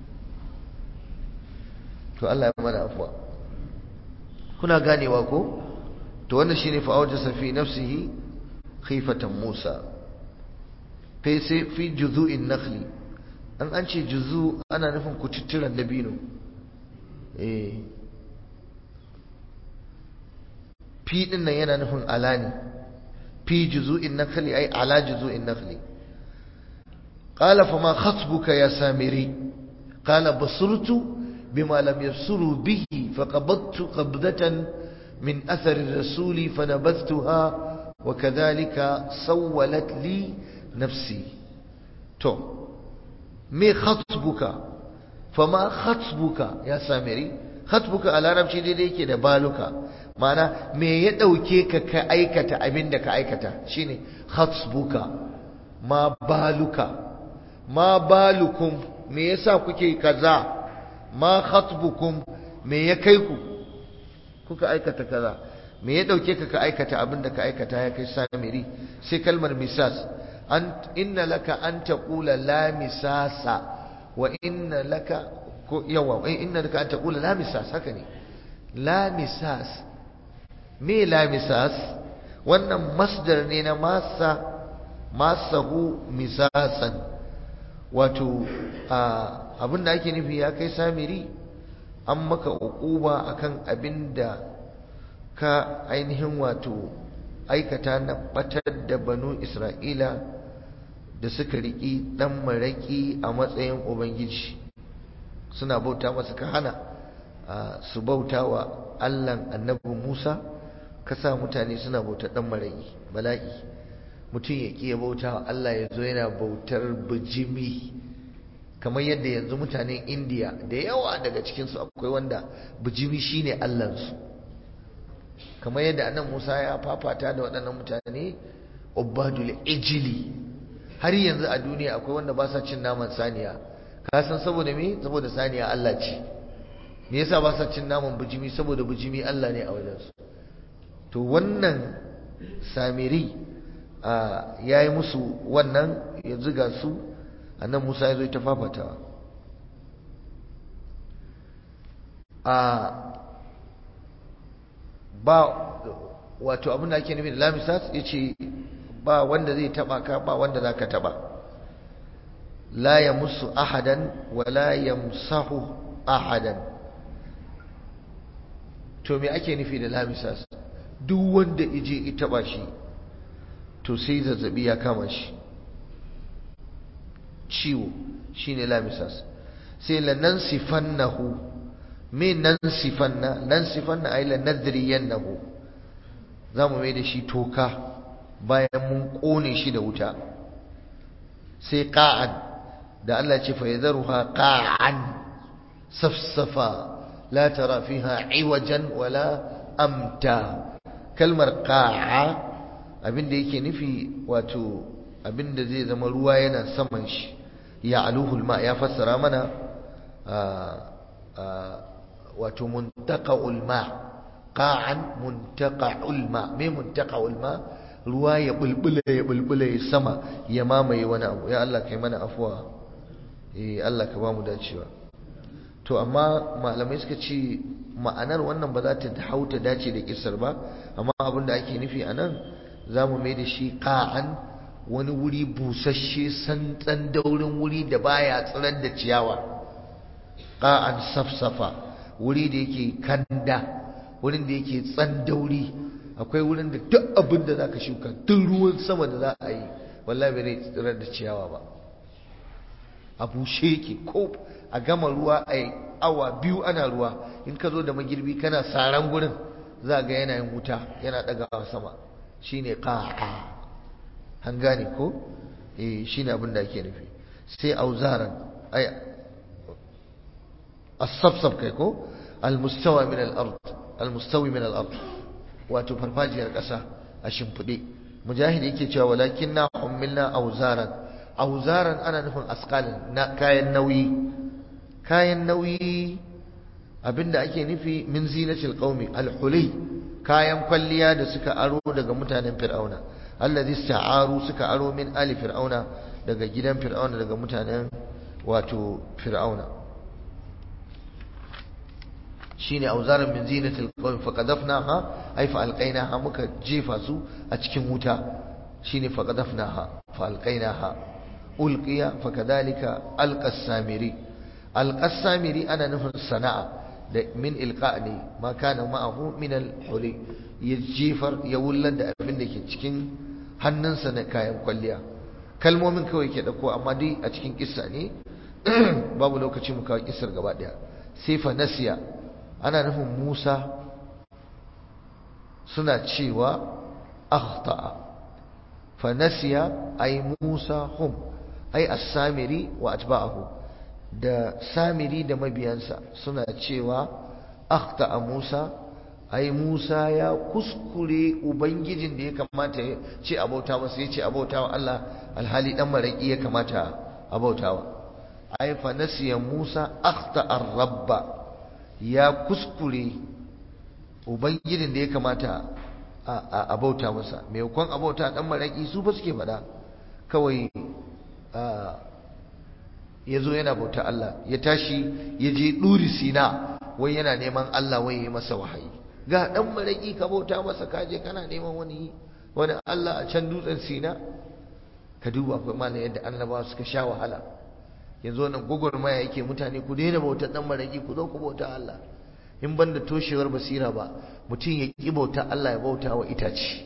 to Allah ya mana afwa. kuna ganewa ko? to wannan shine fa awjasa fi nafsihi khifatan Musa. kai sai fi juzu'in nakhli, an an ce juzu ana nufin kututturan dabino. eh fi din nan yana nufin alani, fi juzu'in nakhli ay ala juzu'in nakhli. qala fama khatbuka ya samiri, qala basurtu bima lam yabsuru bihi faqabadtu qabdatan min athari rasuli fanabathtuha wa kadhalika sawwalat li nafsi. to me khatbuka, fama khatbuka ya samiri. khatbuka a larabci daidai yake da baluka, ma'ana me ya dauke ka ka aikata abin da ka aikata, shine khatbuka. ma baluka, ma balukum, me yasa kuke kaza. ma khatbukum, me ya kai ku kuka aikata kaza, me ya dauke ka ka aikata abin da ka aikata ya kai samiri. sai kalmar misas, an inna laka an taqula la misasa wa inna laka ko yawa inna laka an taqula la misas. haka ne, la misas. me la misas? wannan masdar ne na masa, masahu misasan. wato abin da ake nufi ya kai samiri, an maka uquba akan abin da ka ainihin wato aikata na batar da banu Isra'ila da suka riki dan maraki a matsayin ubangiji, suna bauta masa, ka hana su bautawa Allahn annabi Musa ka sa mutane suna bautar dan marayi bala'i mutum ya ƙi bauta wa Allah ya zo yana bautar bijimi kamar yadda yanzu mutanen Indiya da yawa daga cikinsu akwai wanda bijimi shine Allahnsu kamar yadda annan Musa ya fafata da waɗannan mutane ubadul ijili har yanzu a duniya akwai wanda ba sa cin naman saniya ka san saboda me saboda saniya Allah ce me yasa ba sa cin naman bijimi saboda bijimi Allah ne a wajensu to wannan samiri ya yi musu wannan ya ziga su annan Musa ya zo ta fafatawa a ba wato abin da ake nufi da lamisas ya ce ba wanda zai taba ka ba wanda za ka taba la ya musu ahadan wa la ya musahu ahadan to me ake nufi da lamisas duk wanda ije ya taba shi to sai zazzabi ya kama shi ciwo shine lamisas sai lanansifannahu me nansifanna nansifanna ay lanadriyannahu zamu mai da shi toka bayan mun kone shi da wuta sai qa'an da Allah ce fa yadharuha qa'an safsafa la tara fiha iwajan wala amta kalmar qa'a abinda yake nufi wato abinda zai zama ruwa yana saman shi ya aluhul ma ya fassara mana wato muntaqa'ul ma qa'an muntaqa'ul ma me muntaqa'ul ma ruwa ya bulbula ya bulbula ya sama ya mamaye wani abu ya Allah kai mana afwa eh Allah ka ba mu dacewa to amma malamai suka ce ma'anar wannan ba za ta hauta dace da kissar ba amma abinda ake nufi anan zamu mai da shi qa'an wani wuri busasshe santsan daurin wuri da baya tsirar da ciyawa qa'an safsafa wuri da yake kanda wurin da yake tsandauri akwai wurin da duk abin da zaka shuka duk ruwan sama da za a yi wallahi bai tsirar da ciyawa ba a bushe yake ko a gama ruwa a awa biyu ana ruwa in ka zo da magirbi kana saran gurin za ga yana yin wuta yana dagawa sama shine qa'a an gane ko eh shine abin da ake nufi sai auzaran ay as-safsaf kai ko al-mustawa min al-ard al-mustawi min al-ard wato farfajiyar kasa a shimfide mujahid yake cewa walakinna ummilna auzaran auzaran ana nufin asqalan na kayan nauyi kayan nauyi abinda ake nufi min zinatil qaumi al-huli kayan kwalliya da suka aro daga mutanen fir'auna allazi ista'aru suka aro min ali fir'auna daga gidan fir'auna daga mutanen wato fir'auna shine auzaran min zinatil qawm faqadafnaha ay fa alqainaha muka jefa su a cikin wuta shine faqadafnaha fa alqainaha ulqiya fakadhalika alqasamiri alqasamiri ana nufin sana'a da min ilqa ne ma kana ma'ahu min alhuli ya jefar ya wullar da abin da ke cikin hannunsa na kayan kwalliya kalmomin kawai ke dauko amma dai a cikin kissa ne babu lokaci mu kawo kissar gaba daya sai fa nasiya ana nufin Musa suna cewa akhta'a fa nasiya ay Musa hum ay as-samiri wa atba'ahu da samiri da mabiyansa suna cewa akhta'a Musa ai Musa ya kuskure ubangijin da ya kamata ya ce abauta masa ya ce abauta wa Allah alhali dan maraki ya kamata abautawa ai fa nasiya Musa akhta ar-rabba ya kuskure ubangijin da ya kamata a abauta masa me yakon abauta dan maraki su fa suke fada kawai yazo yana bauta Allah ya tashi ya je duri sina wai yana neman Allah wai ya masa wahayi ga dan maraki ka bauta masa kaje kana neman wani wani Allah a can dutsen Sina ka duba akwai mallan yadda annabawa suka sha wahala yanzu wannan gogormaya yake mutane ku daina bautar dan maraki ku zo ku bauta Allah in banda toshewar basira ba mutum ya ki bauta Allah ya bauta wa itace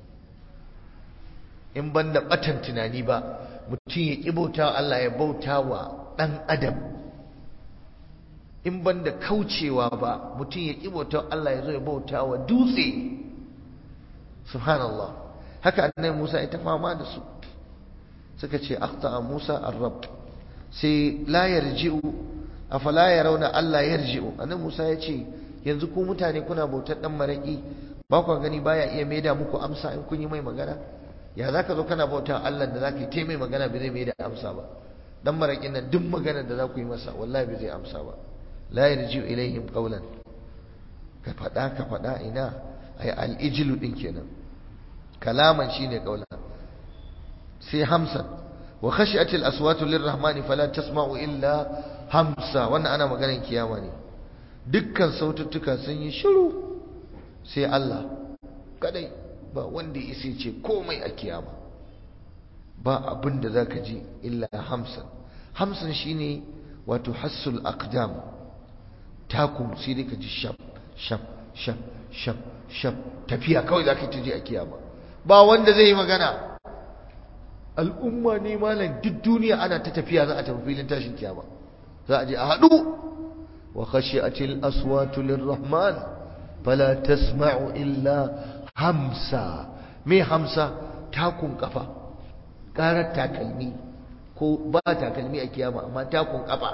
in banda batan tunani ba mutum ya ki bauta Allah ya bauta wa dan adam in banda kaucewa ba mutum ya ki bautar Allah ya zo ya bauta wa dutse subhanallah haka annabi Musa ya ta fama da su suka ce akhta Musa ar-rabb sai la yarji'u afala yarawna Allah yarji'u annabi Musa ya ce yanzu ku mutane kuna bautar dan maraki ba ku gani baya iya maida muku amsa in kun yi mai magana ya zaka zo kana bauta Allah da zaka yi mai magana bai zai maida amsa ba dan marakin nan duk magana da za ku yi masa wallahi bai zai amsa ba la yarji'u ilaihim qawlan ka fada ka fada ina ay al-ijlu din kenan kalaman shine qawlan sai hamsan wa khashi'atil aswatu lirrahmani fala tasma'u illa hamsa wannan ana maganar kiyama ne dukkan saututtuka sun yi shiru sai Allah kadai ba wanda ya isa ce komai a kiyama ba abin da zaka ji illa hamsan hamsan shine wato hassul aqdam takum sai dai ka ji shaf shaf shaf shaf shaf tafiya kawai zaka ji a kiyama ba wanda zai yi magana al'umma ne malam duk duniya ana ta tafiya za a tafi filin tashin kiyama za a je a haɗu wa khashi'atil aswatu lirrahman fala tasma'u illa hamsa me hamsa takun kafa karar takalmi ko ba takalmi a kiyama amma takun kafa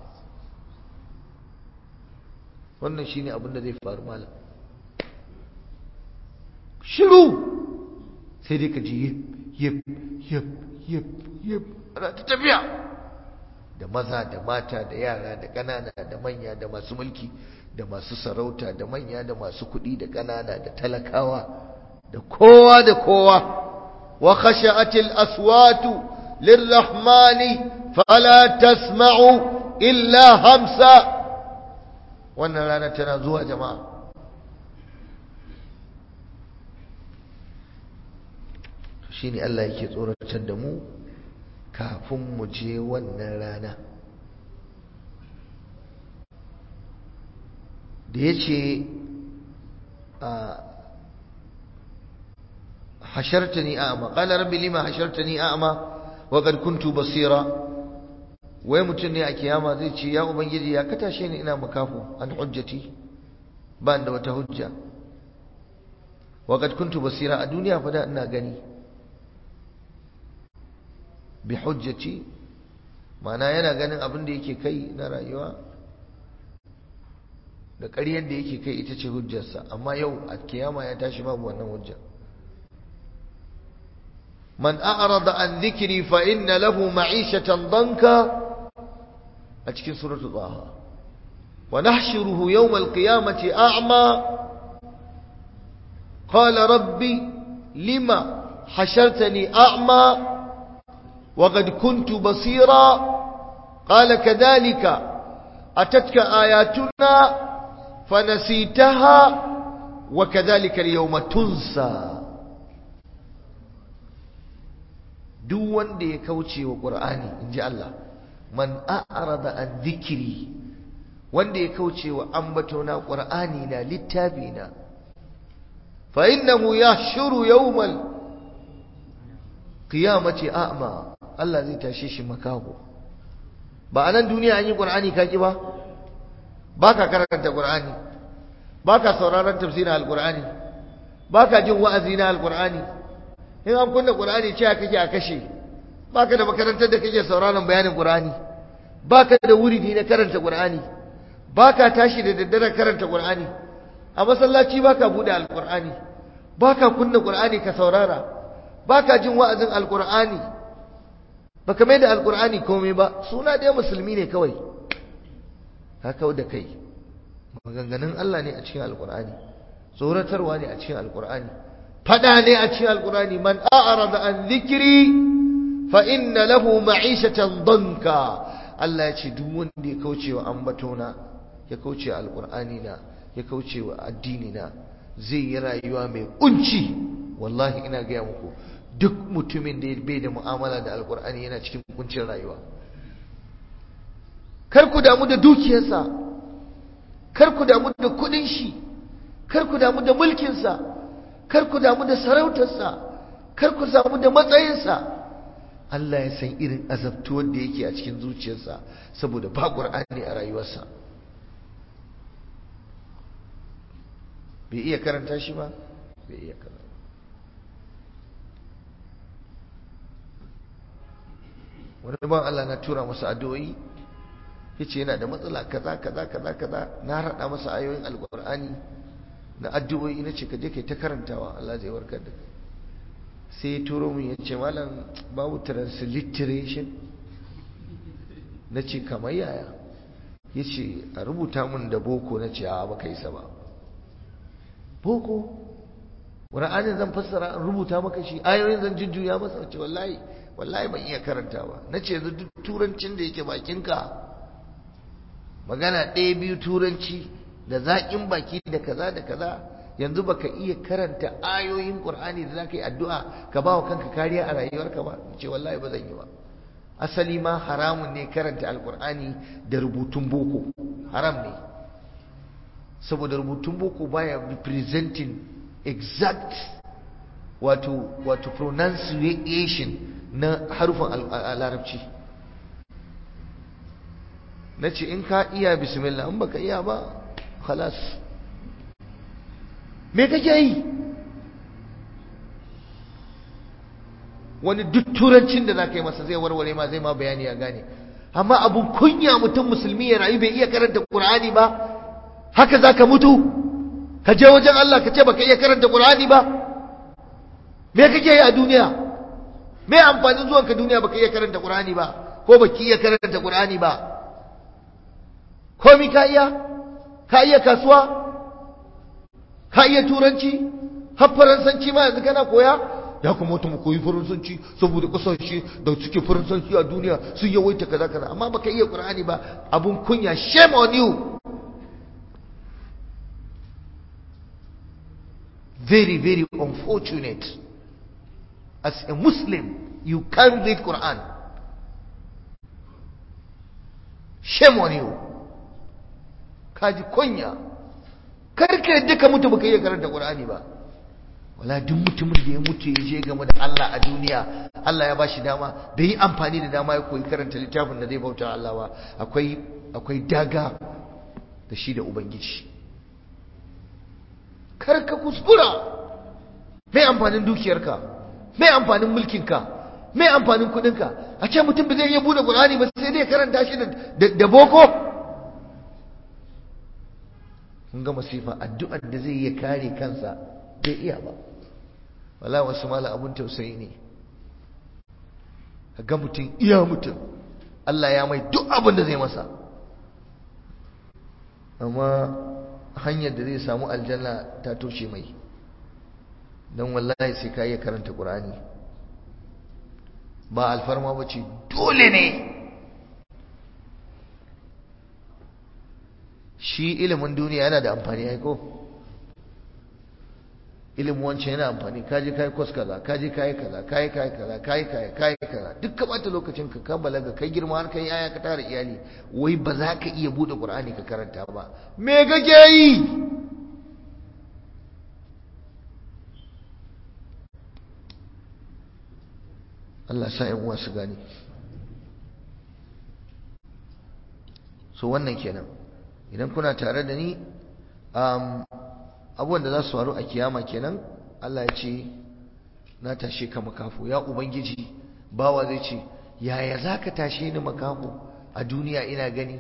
wannan shine abin da zai faru malam shiru sai dai ka ji yip yip yip yip ana ta tafiya da maza da mata da yara da ƙanana da manya da masu mulki da masu sarauta da manya da masu kuɗi da ƙanana da talakawa da kowa da kowa wa khashatil aswatu lirrahmani fala tasma'u illa hamsa wannan rana tana zuwa jama'a shine Allah yake tsoratar da mu kafin mu je wannan rana da yace hashartani a'ma qala rabbi lima hashartani a'ma wa qad kuntu basira wai mutun ne a kiyama zai ce ya ubangiji ya ka tashe ni ina makafu an hujjati ba da wata hujja wa qad kuntu basira a duniya fa da ina gani bi hujjati ma'ana yana ganin abin da yake kai na rayuwa da ƙaryar da yake kai ita ce hujjarsa amma yau a kiyama ya tashi babu wannan hujja man a'rada an dhikri fa inna lahu ma'ishatan danka a cikin suratul taha wa nahshuruhu yawm al-qiyamati a'ma qala rabbi lima hashartani a'ma وقد كنت بصيرا قال كذلك أتتك آياتنا فنسيتها وكذلك اليوم تنسى duk wanda ya kauce wa Qur'ani inji Allah man a'rada an dhikri wanda ya kauce wa ambatona Qur'ani na littafi na fa innahu yahshuru yawmal qiyamati a'ma Allah zai tashe shi makaho ba a nan duniya an yi Qur'ani kaki ba baka karanta Qur'ani baka sauraron tafsirin al-Qur'ani baka jin wa'azi na al-Qur'ani in an kunna Qur'ani cewa kake a kashe baka da makarantar da kake sauraron bayanin Qur'ani baka da wuridi na karanta Qur'ani baka tashi da daddare karanta Qur'ani a masallaci baka bude al-Qur'ani baka kunna Qur'ani ka saurara baka jin wa'azin al-Qur'ani baka mai da alkur'ani komai ba suna dai musulmi ne kawai ka kawo da kai maganganun Allah ne a cikin alkur'ani tsoratarwa ne a cikin alkur'ani fada ne a cikin alkur'ani man a'rada an dhikri fa inna lahu ma'ishatan danka Allah ya ce duk wanda ya kauce wa ambatona ya kauce wa alkur'ani na ya kauce wa addini na zai yi rayuwa mai kunci wallahi ina ga muku duk mutumin da bai da mu'amala da alkur'ani yana cikin kuncin rayuwa kar ku damu da dukiyarsa kar ku damu da kudin shi kar ku damu da mulkinsa kar ku damu da sarautarsa kar ku damu da matsayinsa Allah ya san irin azabtuwar da yake a cikin zuciyarsa saboda ba Qur'ani a rayuwarsa bai iya karanta shi ba, bai iya karanta. Wani ban Allah na tura masa addu'o'i, yace yana da matsala kaza kaza kaza kaza, na rada masa ayoyin alqur'ani na addu'o'i, nace ka je kai ta karantawa Allah zai warkar da kai. Sai ya turo mu yace malam babu transliteration, nace kamar yaya, yace a rubuta mun da boko, nace a baka isa ba. Boko Qur'anin zan fassara in rubuta maka shi, ayoyin zan jujjuya masa, nace wallahi wallahi ban iya karantawa. Nace yanzu duk turancin da yake bakinka, magana ɗaya biyu turanci da zaƙin baki da kaza da kaza, yanzu baka iya karanta ayoyin Qur'ani da zaka yi addu'a ka ba wa kanka kariya a rayuwarka ba? Nace wallahi ba zan yi ba. Asali ma haramun ne karanta alqur'ani da rubutun boko, haram ne, saboda rubutun boko baya representing exact wato wato pronunciation na harufan larabci. nace in ka iya bismillah, in baka iya ba khalas. me kake yi? wani duk turancin da zaka yi masa zai warware ma, zai ma bayani ya gane. amma abun kunya mutum musulmi ya rayu bai iya karanta Qur'ani ba, haka zaka mutu ka je wajen Allah ka ce baka iya karanta Qur'ani ba? me kake yi a duniya? me amfanin zuwan ka duniya baka iya karanta Qur'ani ba, ko baki iya karanta Qur'ani ba? komi ka iya? ka iya kasuwa? ka iya turanci? har faransanci ma yanzu kana koya? ya kamata mu koyi faransanci saboda kasashe da suke faransanci a duniya sun yawaita kaza kaza, amma baka iya Qur'ani ba. abun kunya, shame on you. Very very unfortunate. As a Muslim you can't read Quran. Shame on you. Kaji kunya. Karka yadda ka mutu baka iya karanta Qur'ani ba. Wala duk mutumin da ya mutu ya je game da Allah a duniya, Allah ya bashi dama, bai yi amfani da dama ya koyi karanta littafin da zai bauta Allah ba, akwai akwai daga da shi da Ubangiji. Karka kuskura. Me amfanin dukiyarka? Me amfanin mulkinka? Me amfanin kudinka? A ce mutum bai zai iya bude Qur'ani ba sai dai karanta shi da da boko. Kun ga masifa, addu'ar da zai iya kare kansa bai iya ba. Wala wasu mala abun tausayi ne. Ga mutum iya mutum, Allah ya mai duk abin da zai masa, amma hanyar da zai samu aljanna ta toshe mai. don wallahi sai ka iya karanta Qur'ani. Ba alfarma bace, dole ne. Shi ilimin duniya yana da amfani ai ko? Ilimin wancan yana amfani, kaje kai kwas kaza, kaje kai kaza, kai kai kaza, kai kai kai kaza, duk ka bata lokacin ka ka balaga kai girma har kai yaya ka tara iyali, wai ba za ka iya bude Qur'ani ka karanta ba. Me kake yi? Allah sa ƴan uwa su gane. So wannan kenan. Idan kuna tare da ni, um, abubuwan da za su faru a kiyama kenan. Allah ya ce na tashe ka makafu. Ya Ubangiji, bawa zai ce yaya za ka tashe ni makafu a duniya ina gani?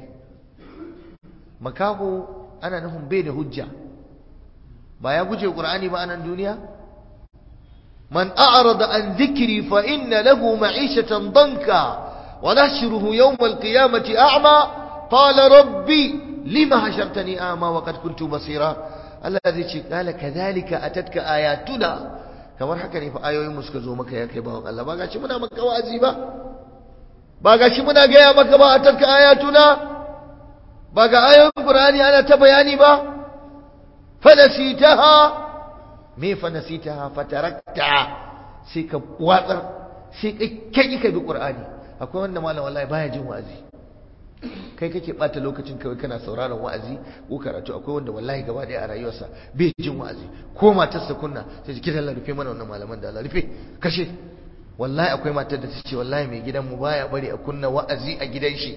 Makafu ana nufin bai da hujja, ba ya guje Qur'ani ba a nan duniya. من أعرض عن ذكري فإن له معيشة ضنكا ونحشره يوم القيامة أعمى قال ربي لما حشرتني أعمى وقد كنت بصيرا. الذي قال كذلك أتتك آياتنا. kamar haka ne fa ayoyin mu suka zo maka ya kai bawon Allah, ba gashi muna maka wa'azi ba, ba gashi muna gaya maka ba atanka ayatuna, ba ga ayoyin Qur'ani ana ta bayani ba. fanasitaha me fanasitaha fatarakta, sai ka watsar, sai ka kai ka bi Qur'ani. akwai wanda malam wallahi baya jin wa'azi, kai kake bata lokacin kawai kana sauraron wa'azi ko karatu. akwai wanda wallahi gaba daya a rayuwarsa bai jin wa'azi, ko matarsa kunna sai kidan Allah rufe mana wannan malaman da Allah rufe kashe. wallahi akwai matar da tace wallahi mai gidan mu baya bari a kunna wa'azi a gidan shi,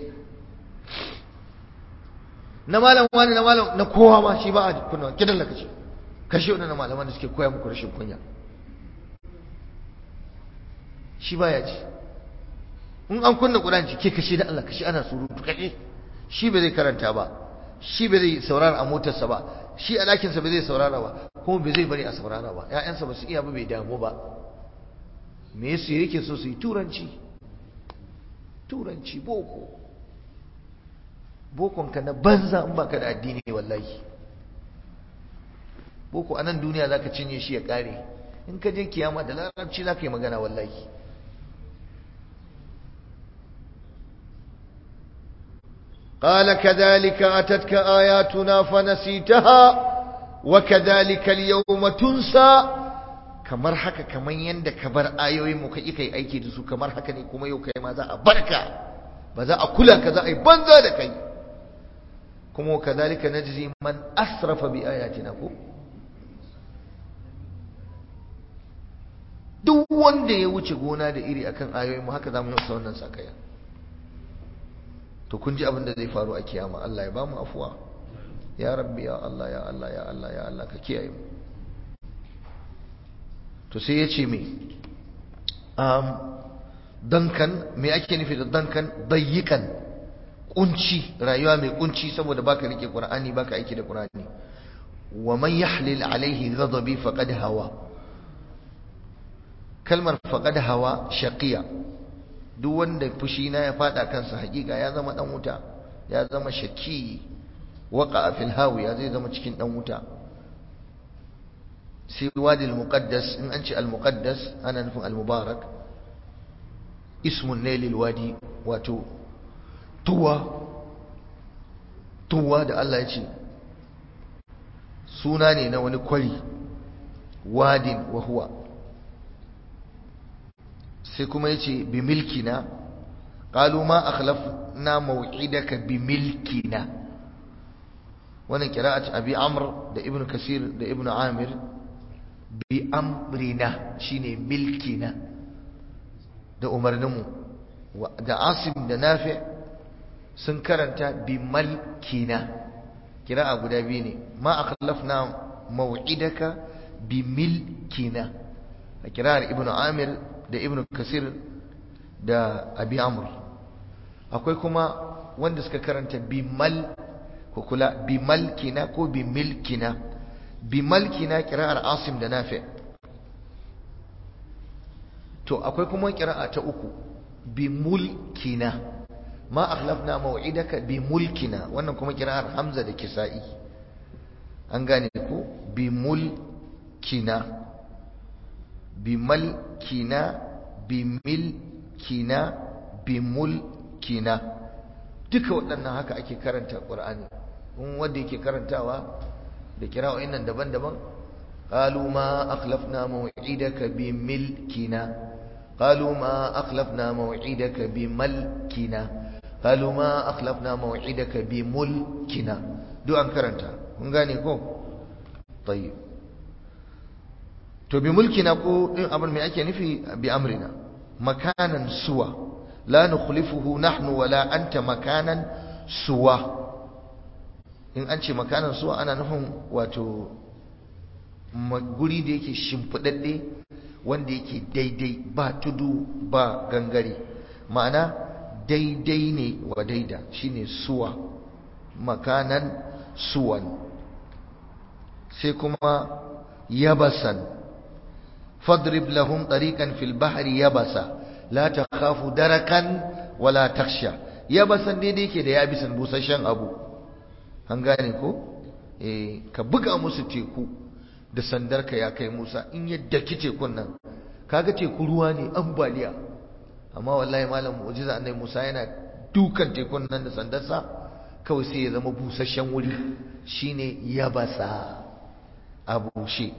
na malam wani na malam na kowa ma shi ba a kunna kidan Allah kashe. kashe wannan malaman da suke koya muku rashin kunya. Shi baya ji in an kunna Qur'ani ke kashe da Allah kashe ana surutu kashe shi ba zai karanta ba shi ba zai saurara a motarsa ba shi a ɗakinsa ba zai saurara ba kuma ba zai bari a saurara ba ƴaƴansa ba su iya ba bai damu ba me yasa yake so su yi turanci turanci boko bokon ka na banza in baka da addini wallahi boko a nan duniya zaka cinye shi ya kare in ka je kiyama da larabci zaka yi magana wallahi. قال كذلك أتتك آياتنا فنسيتها وكذلك اليوم تنسى kamar haka kamar yanda ka bar ayoyin mu kai kai aiki da su kamar haka ne kuma yau kai ma za a barka ba za a kula ka za a yi banza da kai kuma kadhalika najzi man asrafa bi ayatina ko duk wanda ya wuce gona da iri akan ayoyin mu haka zamu yi masa wannan sakaya. To kun ji abin da zai faru a kiyama. Allah ya bamu afuwa ya rabbi ya Allah ya Allah ya Allah ya Allah ka kiyaye mu. To sai ya ce me um dankan me ake nufi da dankan dayyikan kunci rayuwa mai kunci saboda baka rike Qur'ani baka aiki da Qur'ani. Wa man yahlil alaihi ghadabi faqad hawa kalmar faqad hawa shaqiya duk wanda fushi na ya fada kansa hakika ya zama dan wuta ya zama shaki waqa fil hawiya zai zama cikin dan wuta. sai wadi al-muqaddas in an ce al-muqaddas ana nufin al-mubarak ismun ne lil wadi wato tuwa tuwa da Allah ya ce suna ne na wani kwari wadin wa huwa sai kuma yace bi milkina qalu ma akhlafna maw'idaka bi milkina wannan qira'at abi amr da ibnu kasir da ibnu amir bi amrina shine milkina da umarninmu da asim da nafi sun karanta bi malkina qira'a guda biyu ne ma akhlafna maw'idaka bi milkina a qira'ar ibnu amir da ibnu kasir da abi amr akwai kuma wanda suka karanta bi mal ko kula bi malkina ko bi milkina bi malkina qira'ar asim da nafi to akwai kuma qira'a ta uku bi mulkina ma akhlafna maw'idaka bi mulkina wannan kuma qira'ar hamza da kisa'i an gane ko bi mulkina bi malkina bi milkina bi mulkina duka waɗannan haka ake karanta Qur'ani kun wanda yake karantawa da kira'o'in nan daban-daban qalu ma akhlafna maw'idaka bi milkina qalu ma akhlafna maw'idaka bi malkina qalu ma akhlafna maw'idaka bi mulkina duk an karanta kun gane ko tayyib to bi mulkina ko din abin me ake nufi bi amrina makanan suwa la nukhlifuhu nahnu wala anta makanan suwa in an ce makanan suwa ana nufin wato guri da yake shimfidadde wanda yake daidai ba tudu ba gangare ma'ana daidai ne wa daida shine suwa makanan suwan sai kuma yabasan فاضرب لهم طريقا في البحر يبسا لا تخاف دركا ولا تخشى يبسا daidai yake da yabisan busasshen abu an gane ko eh ka buga musu teku da sandarka ya kai Musa in yadda ki tekun nan kaga teku ruwa ne ambaliya amma wallahi malam mu'jiza annabi Musa yana dukan tekun nan da sandarsa kawai sai ya zama busasshen wuri shine yabasa abu shi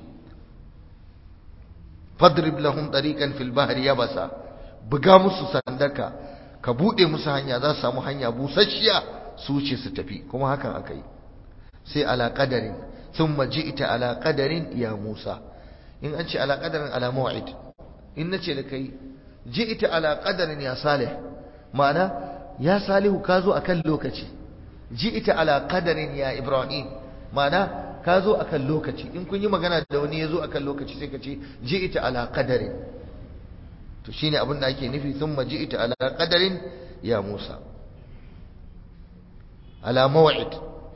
fadrib lahum tariqan fil bahri yabasa buga musu sandaka ka bude musu hanya za su samu hanya busasshiya su wuce su tafi kuma hakan akai sai ala qadarin thumma ji'ta ala qadarin ya Musa in an ce ala qadarin ala maw'id in nace da kai ji'ta ala qadarin ya Salih ma'ana ya Salihu ka zo akan lokaci ji'ta ala qadarin ya Ibrahim ma'ana ka zo akan lokaci. In kun yi magana da wani ya zo akan lokaci sai ka ce ji'ita ala qadarin, to shine abin da ake nufi thumma ji'ita ala qadarin ya Musa, ala maw'id,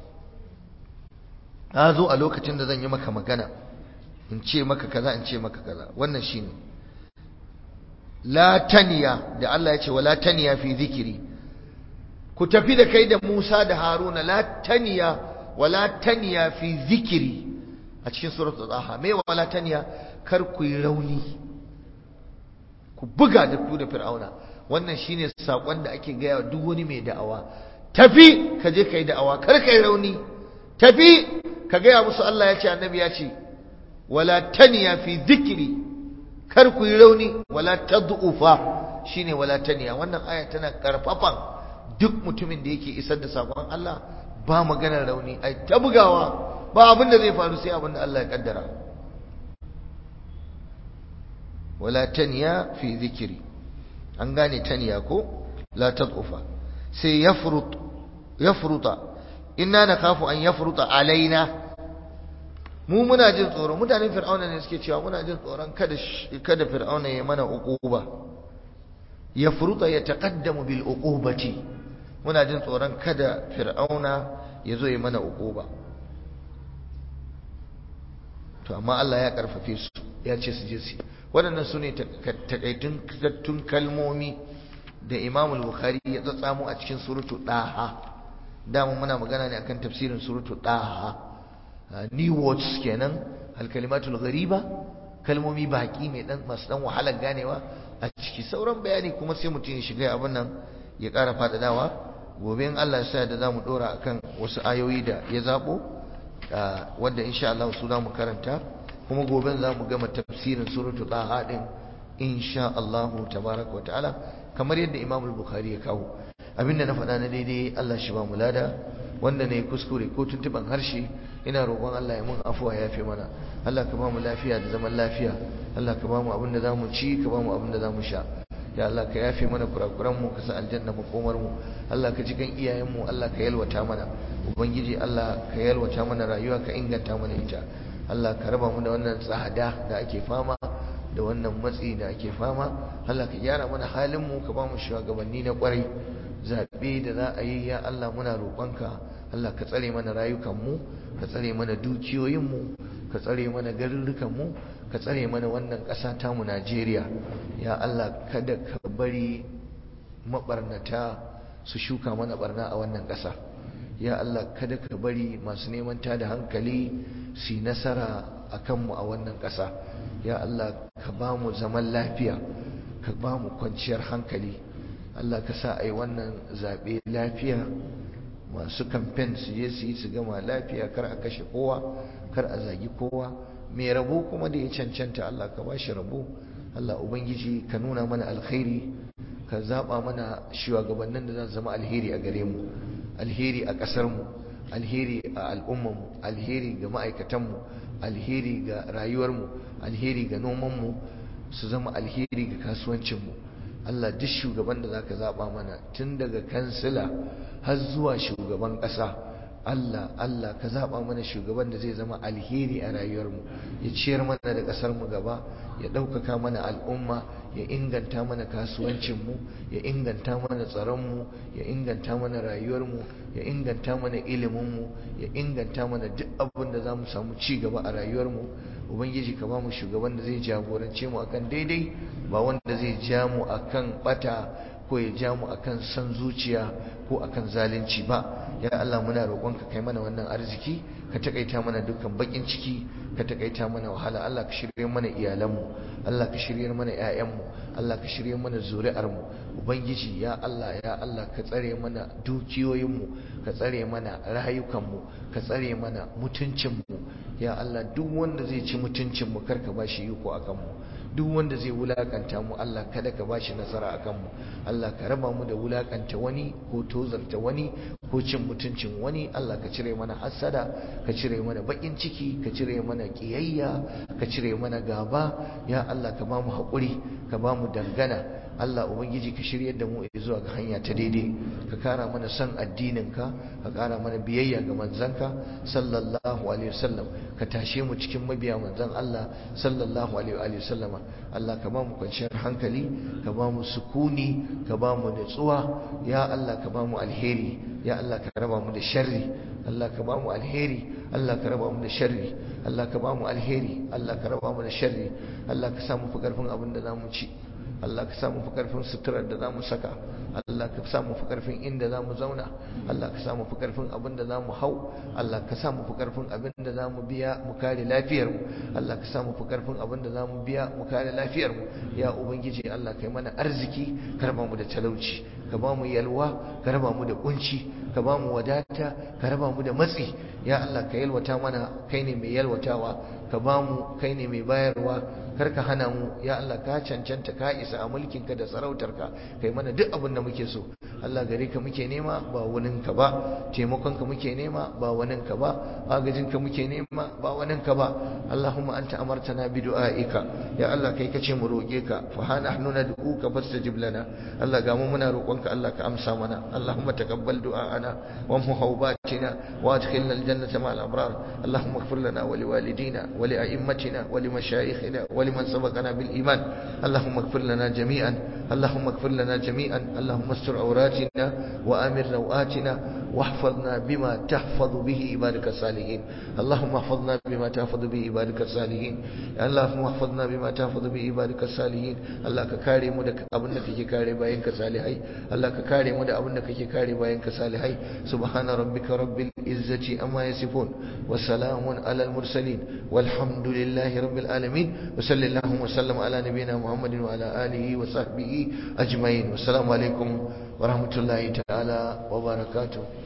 ka zo a lokacin da zan yi maka magana, in ce maka kaza in ce maka kaza. Wannan shine la taniya da Allah ya ce wala taniya fi zikiri, ku tafi da kai da Musa da Haruna, la taniya wala taniya fi zikiri a cikin suratul Taha. Me wala taniya? Kar ku yi rauni, ku buga da ku da Fir'auna. Wannan shine sakon da ake gaya wa duk wani mai da'awa. Tafi ka je kai da'awa, kar kai rauni. Tafi ka gaya musu Allah ya ce, annabi ya ce wala taniya fi zikiri, kar ku yi rauni, wala tad'ufa shine wala taniya. Wannan aya tana karfafan duk mutumin da yake isar da sakon Allah. Ba maganar rauni, ai ta bugawa, ba abin da zai faru sai abin da Allah ya kaddara. wala taniya fi zikiri, an gane taniya ko? La tad'ufa. sai yafrut yafruta, inna nakhafu an yafruta alaina, mu muna jin tsoro. Mutanen Fir'auna ne suke cewa muna jin tsoron kada kada Fir'auna ya mana uquba. Yafruta yataqaddamu bil uqubati, muna jin tsoron kada Fir'auna ya zo ya mana uquba. To amma Allah ya karfafe su, ya ce su je su. Waɗannan su ne takaitun kattun kalmomi da Imam al-Bukhari ya tsatsamo a cikin suratu Daha. Dama muna magana ne akan tafsirin suratu Daha. New words kenan, al-kalimatul ghariba, kalmomi baki mai dan masu dan wahalar ganewa a ciki. Sauran bayani kuma sai mutum ya shiga abin nan ya ƙara faɗaɗawa. Gobe in Allah ya sa da zamu dora akan wasu ayoyi da ya zabo, wanda insha Allah su zamu karanta, kuma gobe zamu gama tafsirin suratul Taha din insha Allah tabaraka wa ta'ala, kamar yadda Imam al-Bukhari ya kawo. Abinda na faɗa na daidai Allah shi ba mu lada, wanda ne kuskure ko tuntuban harshe ina roƙon Allah ya mun afuwa ya fi mana. Allah ka ba mu lafiya da zaman lafiya, Allah ka ba mu abin da zamu ci, ka ba mu abin da zamu sha. Ya Allah ka yafe mana kurakuran mu, ka sa aljanna makomar mu. Allah ka ji kan iyayen mu, Allah ka yalwata mana. Ubangiji Allah ka yalwata mana rayuwa, ka inganta mana ita. Allah ka raba mu da wannan tsada da ake fama, da wannan matsi da ake fama. Allah ka gyara mana halin mu, ka ba mu shugabanni na kwarai. Zabe da za a yi ya Allah muna roƙonka, Allah ka tsare mana rayukan mu, ka tsare mana dukiyoyin mu, ka tsare mana garurrukan mu, ka tsare mana wannan ƙasa ta mu Najeriya. Ya Allah kada ka bari mabarnata su shuka mana barna a wannan ƙasa. Ya Allah kada ka bari masu neman tada hankali su yi nasara a kanmu a wannan ƙasa. Ya Allah ka ba mu zaman lafiya, ka ba mu kwanciyar hankali. Allah ka sa a yi wannan zaɓe lafiya, masu kamfen su je su yi su gama lafiya, kar a kashe kowa, kar a zagi kowa. Mai rabo kuma da ya cancanta Allah ka ba shi rabo. Allah Ubangiji ka nuna mana alkhairi, ka zaɓa mana shugabannin da za su zama alheri a gare mu, alheri a ƙasarmu, alheri a al'ummarmu, alheri ga ma'aikatanmu, alheri ga rayuwarmu, alheri ga nomanmu, su zama alheri ga kasuwancinmu. Allah duk shugaban da za ka zaɓa mana, tun daga kansila har zuwa shugaban ƙasa, Allah Allah ka zaɓa mana shugaban da zai zama alheri a rayuwarmu, ya ciyar mana da ƙasarmu gaba, ya ɗaukaka mana al'umma, ya inganta mana kasuwancinmu, ya inganta mana tsaronmu, ya inganta mana rayuwarmu, ya inganta mana iliminmu, ya inganta mana duk abin da za mu samu ci gaba a rayuwarmu. Ubangiji ka ba mu shugaban da zai jagorance mu akan daidai, ba wanda zai ja mu akan bata ko ya ja mu akan san zuciya ko akan zalunci ba. Ya Allah muna roƙonka kai mana wannan arziki, ka takaita mana dukkan bakin ciki, ka takaita mana wahala. Allah ka shirye mana iyalanmu, Allah ka shirye mana ƴaƴanmu, Allah ka shirye mana zuri'armu. Ubangiji ya Allah ya Allah ka tsare mana dukiyoyinmu, ka tsare mana rayukanmu, ka tsare mana mutuncinmu. Ya Allah duk wanda zai ci mutuncinmu kar ka bashi iko akan mu, duk wanda zai wulakanta mu Allah kada ka bashi nasara akan mu. Allah ka raba mu da wulakanta wani ko tozarta wani ko cin mutuncin wani. Allah ka cire mana hasada, ka cire mana bakin ciki, ka cire mana kiyayya, ka cire mana gaba. Ya Allah ka ba mu haƙuri, ka ba mu dangana. Allah ubangiji ka shiryar da mu zuwa ga hanya ta daidai ka kara mana son addininka ka kara mana biyayya ga manzanka sallallahu alaihi wasallam ka tashe mu cikin mabiya manzon Allah sallallahu alaihi wasallama Allah ka ba mu kwanciyar hankali ka ba mu sukuni ka ba mu nutsuwa ya Allah ka ba mu alheri ya Allah ka raba mu da sharri Allah ka ba mu alheri Allah ka raba mu da sharri Allah ka ba mu alheri Allah ka raba mu da sharri Allah ka sa mu fi karfin abin da zamu ci Allah ka sa mu fi karfin suturar da zamu saka Allah ka sa mu fi karfin inda zamu zauna Allah ka sa mu fi karfin abin da zamu hau Allah ka sa mu fi karfin abin da zamu biya mu kare lafiyar mu Allah ka sa mu fi karfin abin da zamu biya mu kare lafiyar mu ya ubangiji Allah kai mana arziki ka raba mu da talauci ka ba mu yalwa ka raba mu da kunci ka ba mu wadata ka raba mu da matsi ya Allah ka yalwata mana kai ne mai yalwatawa ka ba mu kai ne mai bayarwa kar ka hana mu ya Allah ka cancanta ka isa a mulkinka da sarautarka kai mana duk abin da muke so Allah gare ka muke nema ba waninka ba taimakonka muke nema ba waninka ba agajinka muke nema ba waninka ba Allahumma anta amartana bi du'aika ya Allah kai kace mu roke ka fa ha nahnu nad'uka fastajib lana Allah ga mu muna roƙonka Allah ka amsa mana Allahumma taqabbal du'aana wa muhawbatina wa adkhilna aljannata ma'al abrar Allahumma ighfir lana wa liwalidina wa li'a'immatina wa limashayikhina wa liman sabaqana bil iman Allahumma ighfir lana jami'an Allahumma ighfir lana jami'an Allahumma astur awratina wa amir rawatina واحفظنا بما تحفظ به عبادك الصالحين اللهم احفظنا بما تحفظ به عبادك الصالحين اللهم احفظنا بما تحفظ به عبادك الصالحين الله ka kare mu da abin da kake kare bayan ka salihai Allah ka kare mu da abin da kake kare bayan ka salihai subhana rabbika rabbil izzati amma yasifun wa salamun alal mursalin walhamdulillahi rabbil alamin wa sallallahu wa sallam ala nabiyyina muhammadin wa ala alihi wa sahbihi ajma'in wassalamu alaikum wa rahmatullahi ta'ala wa barakatuh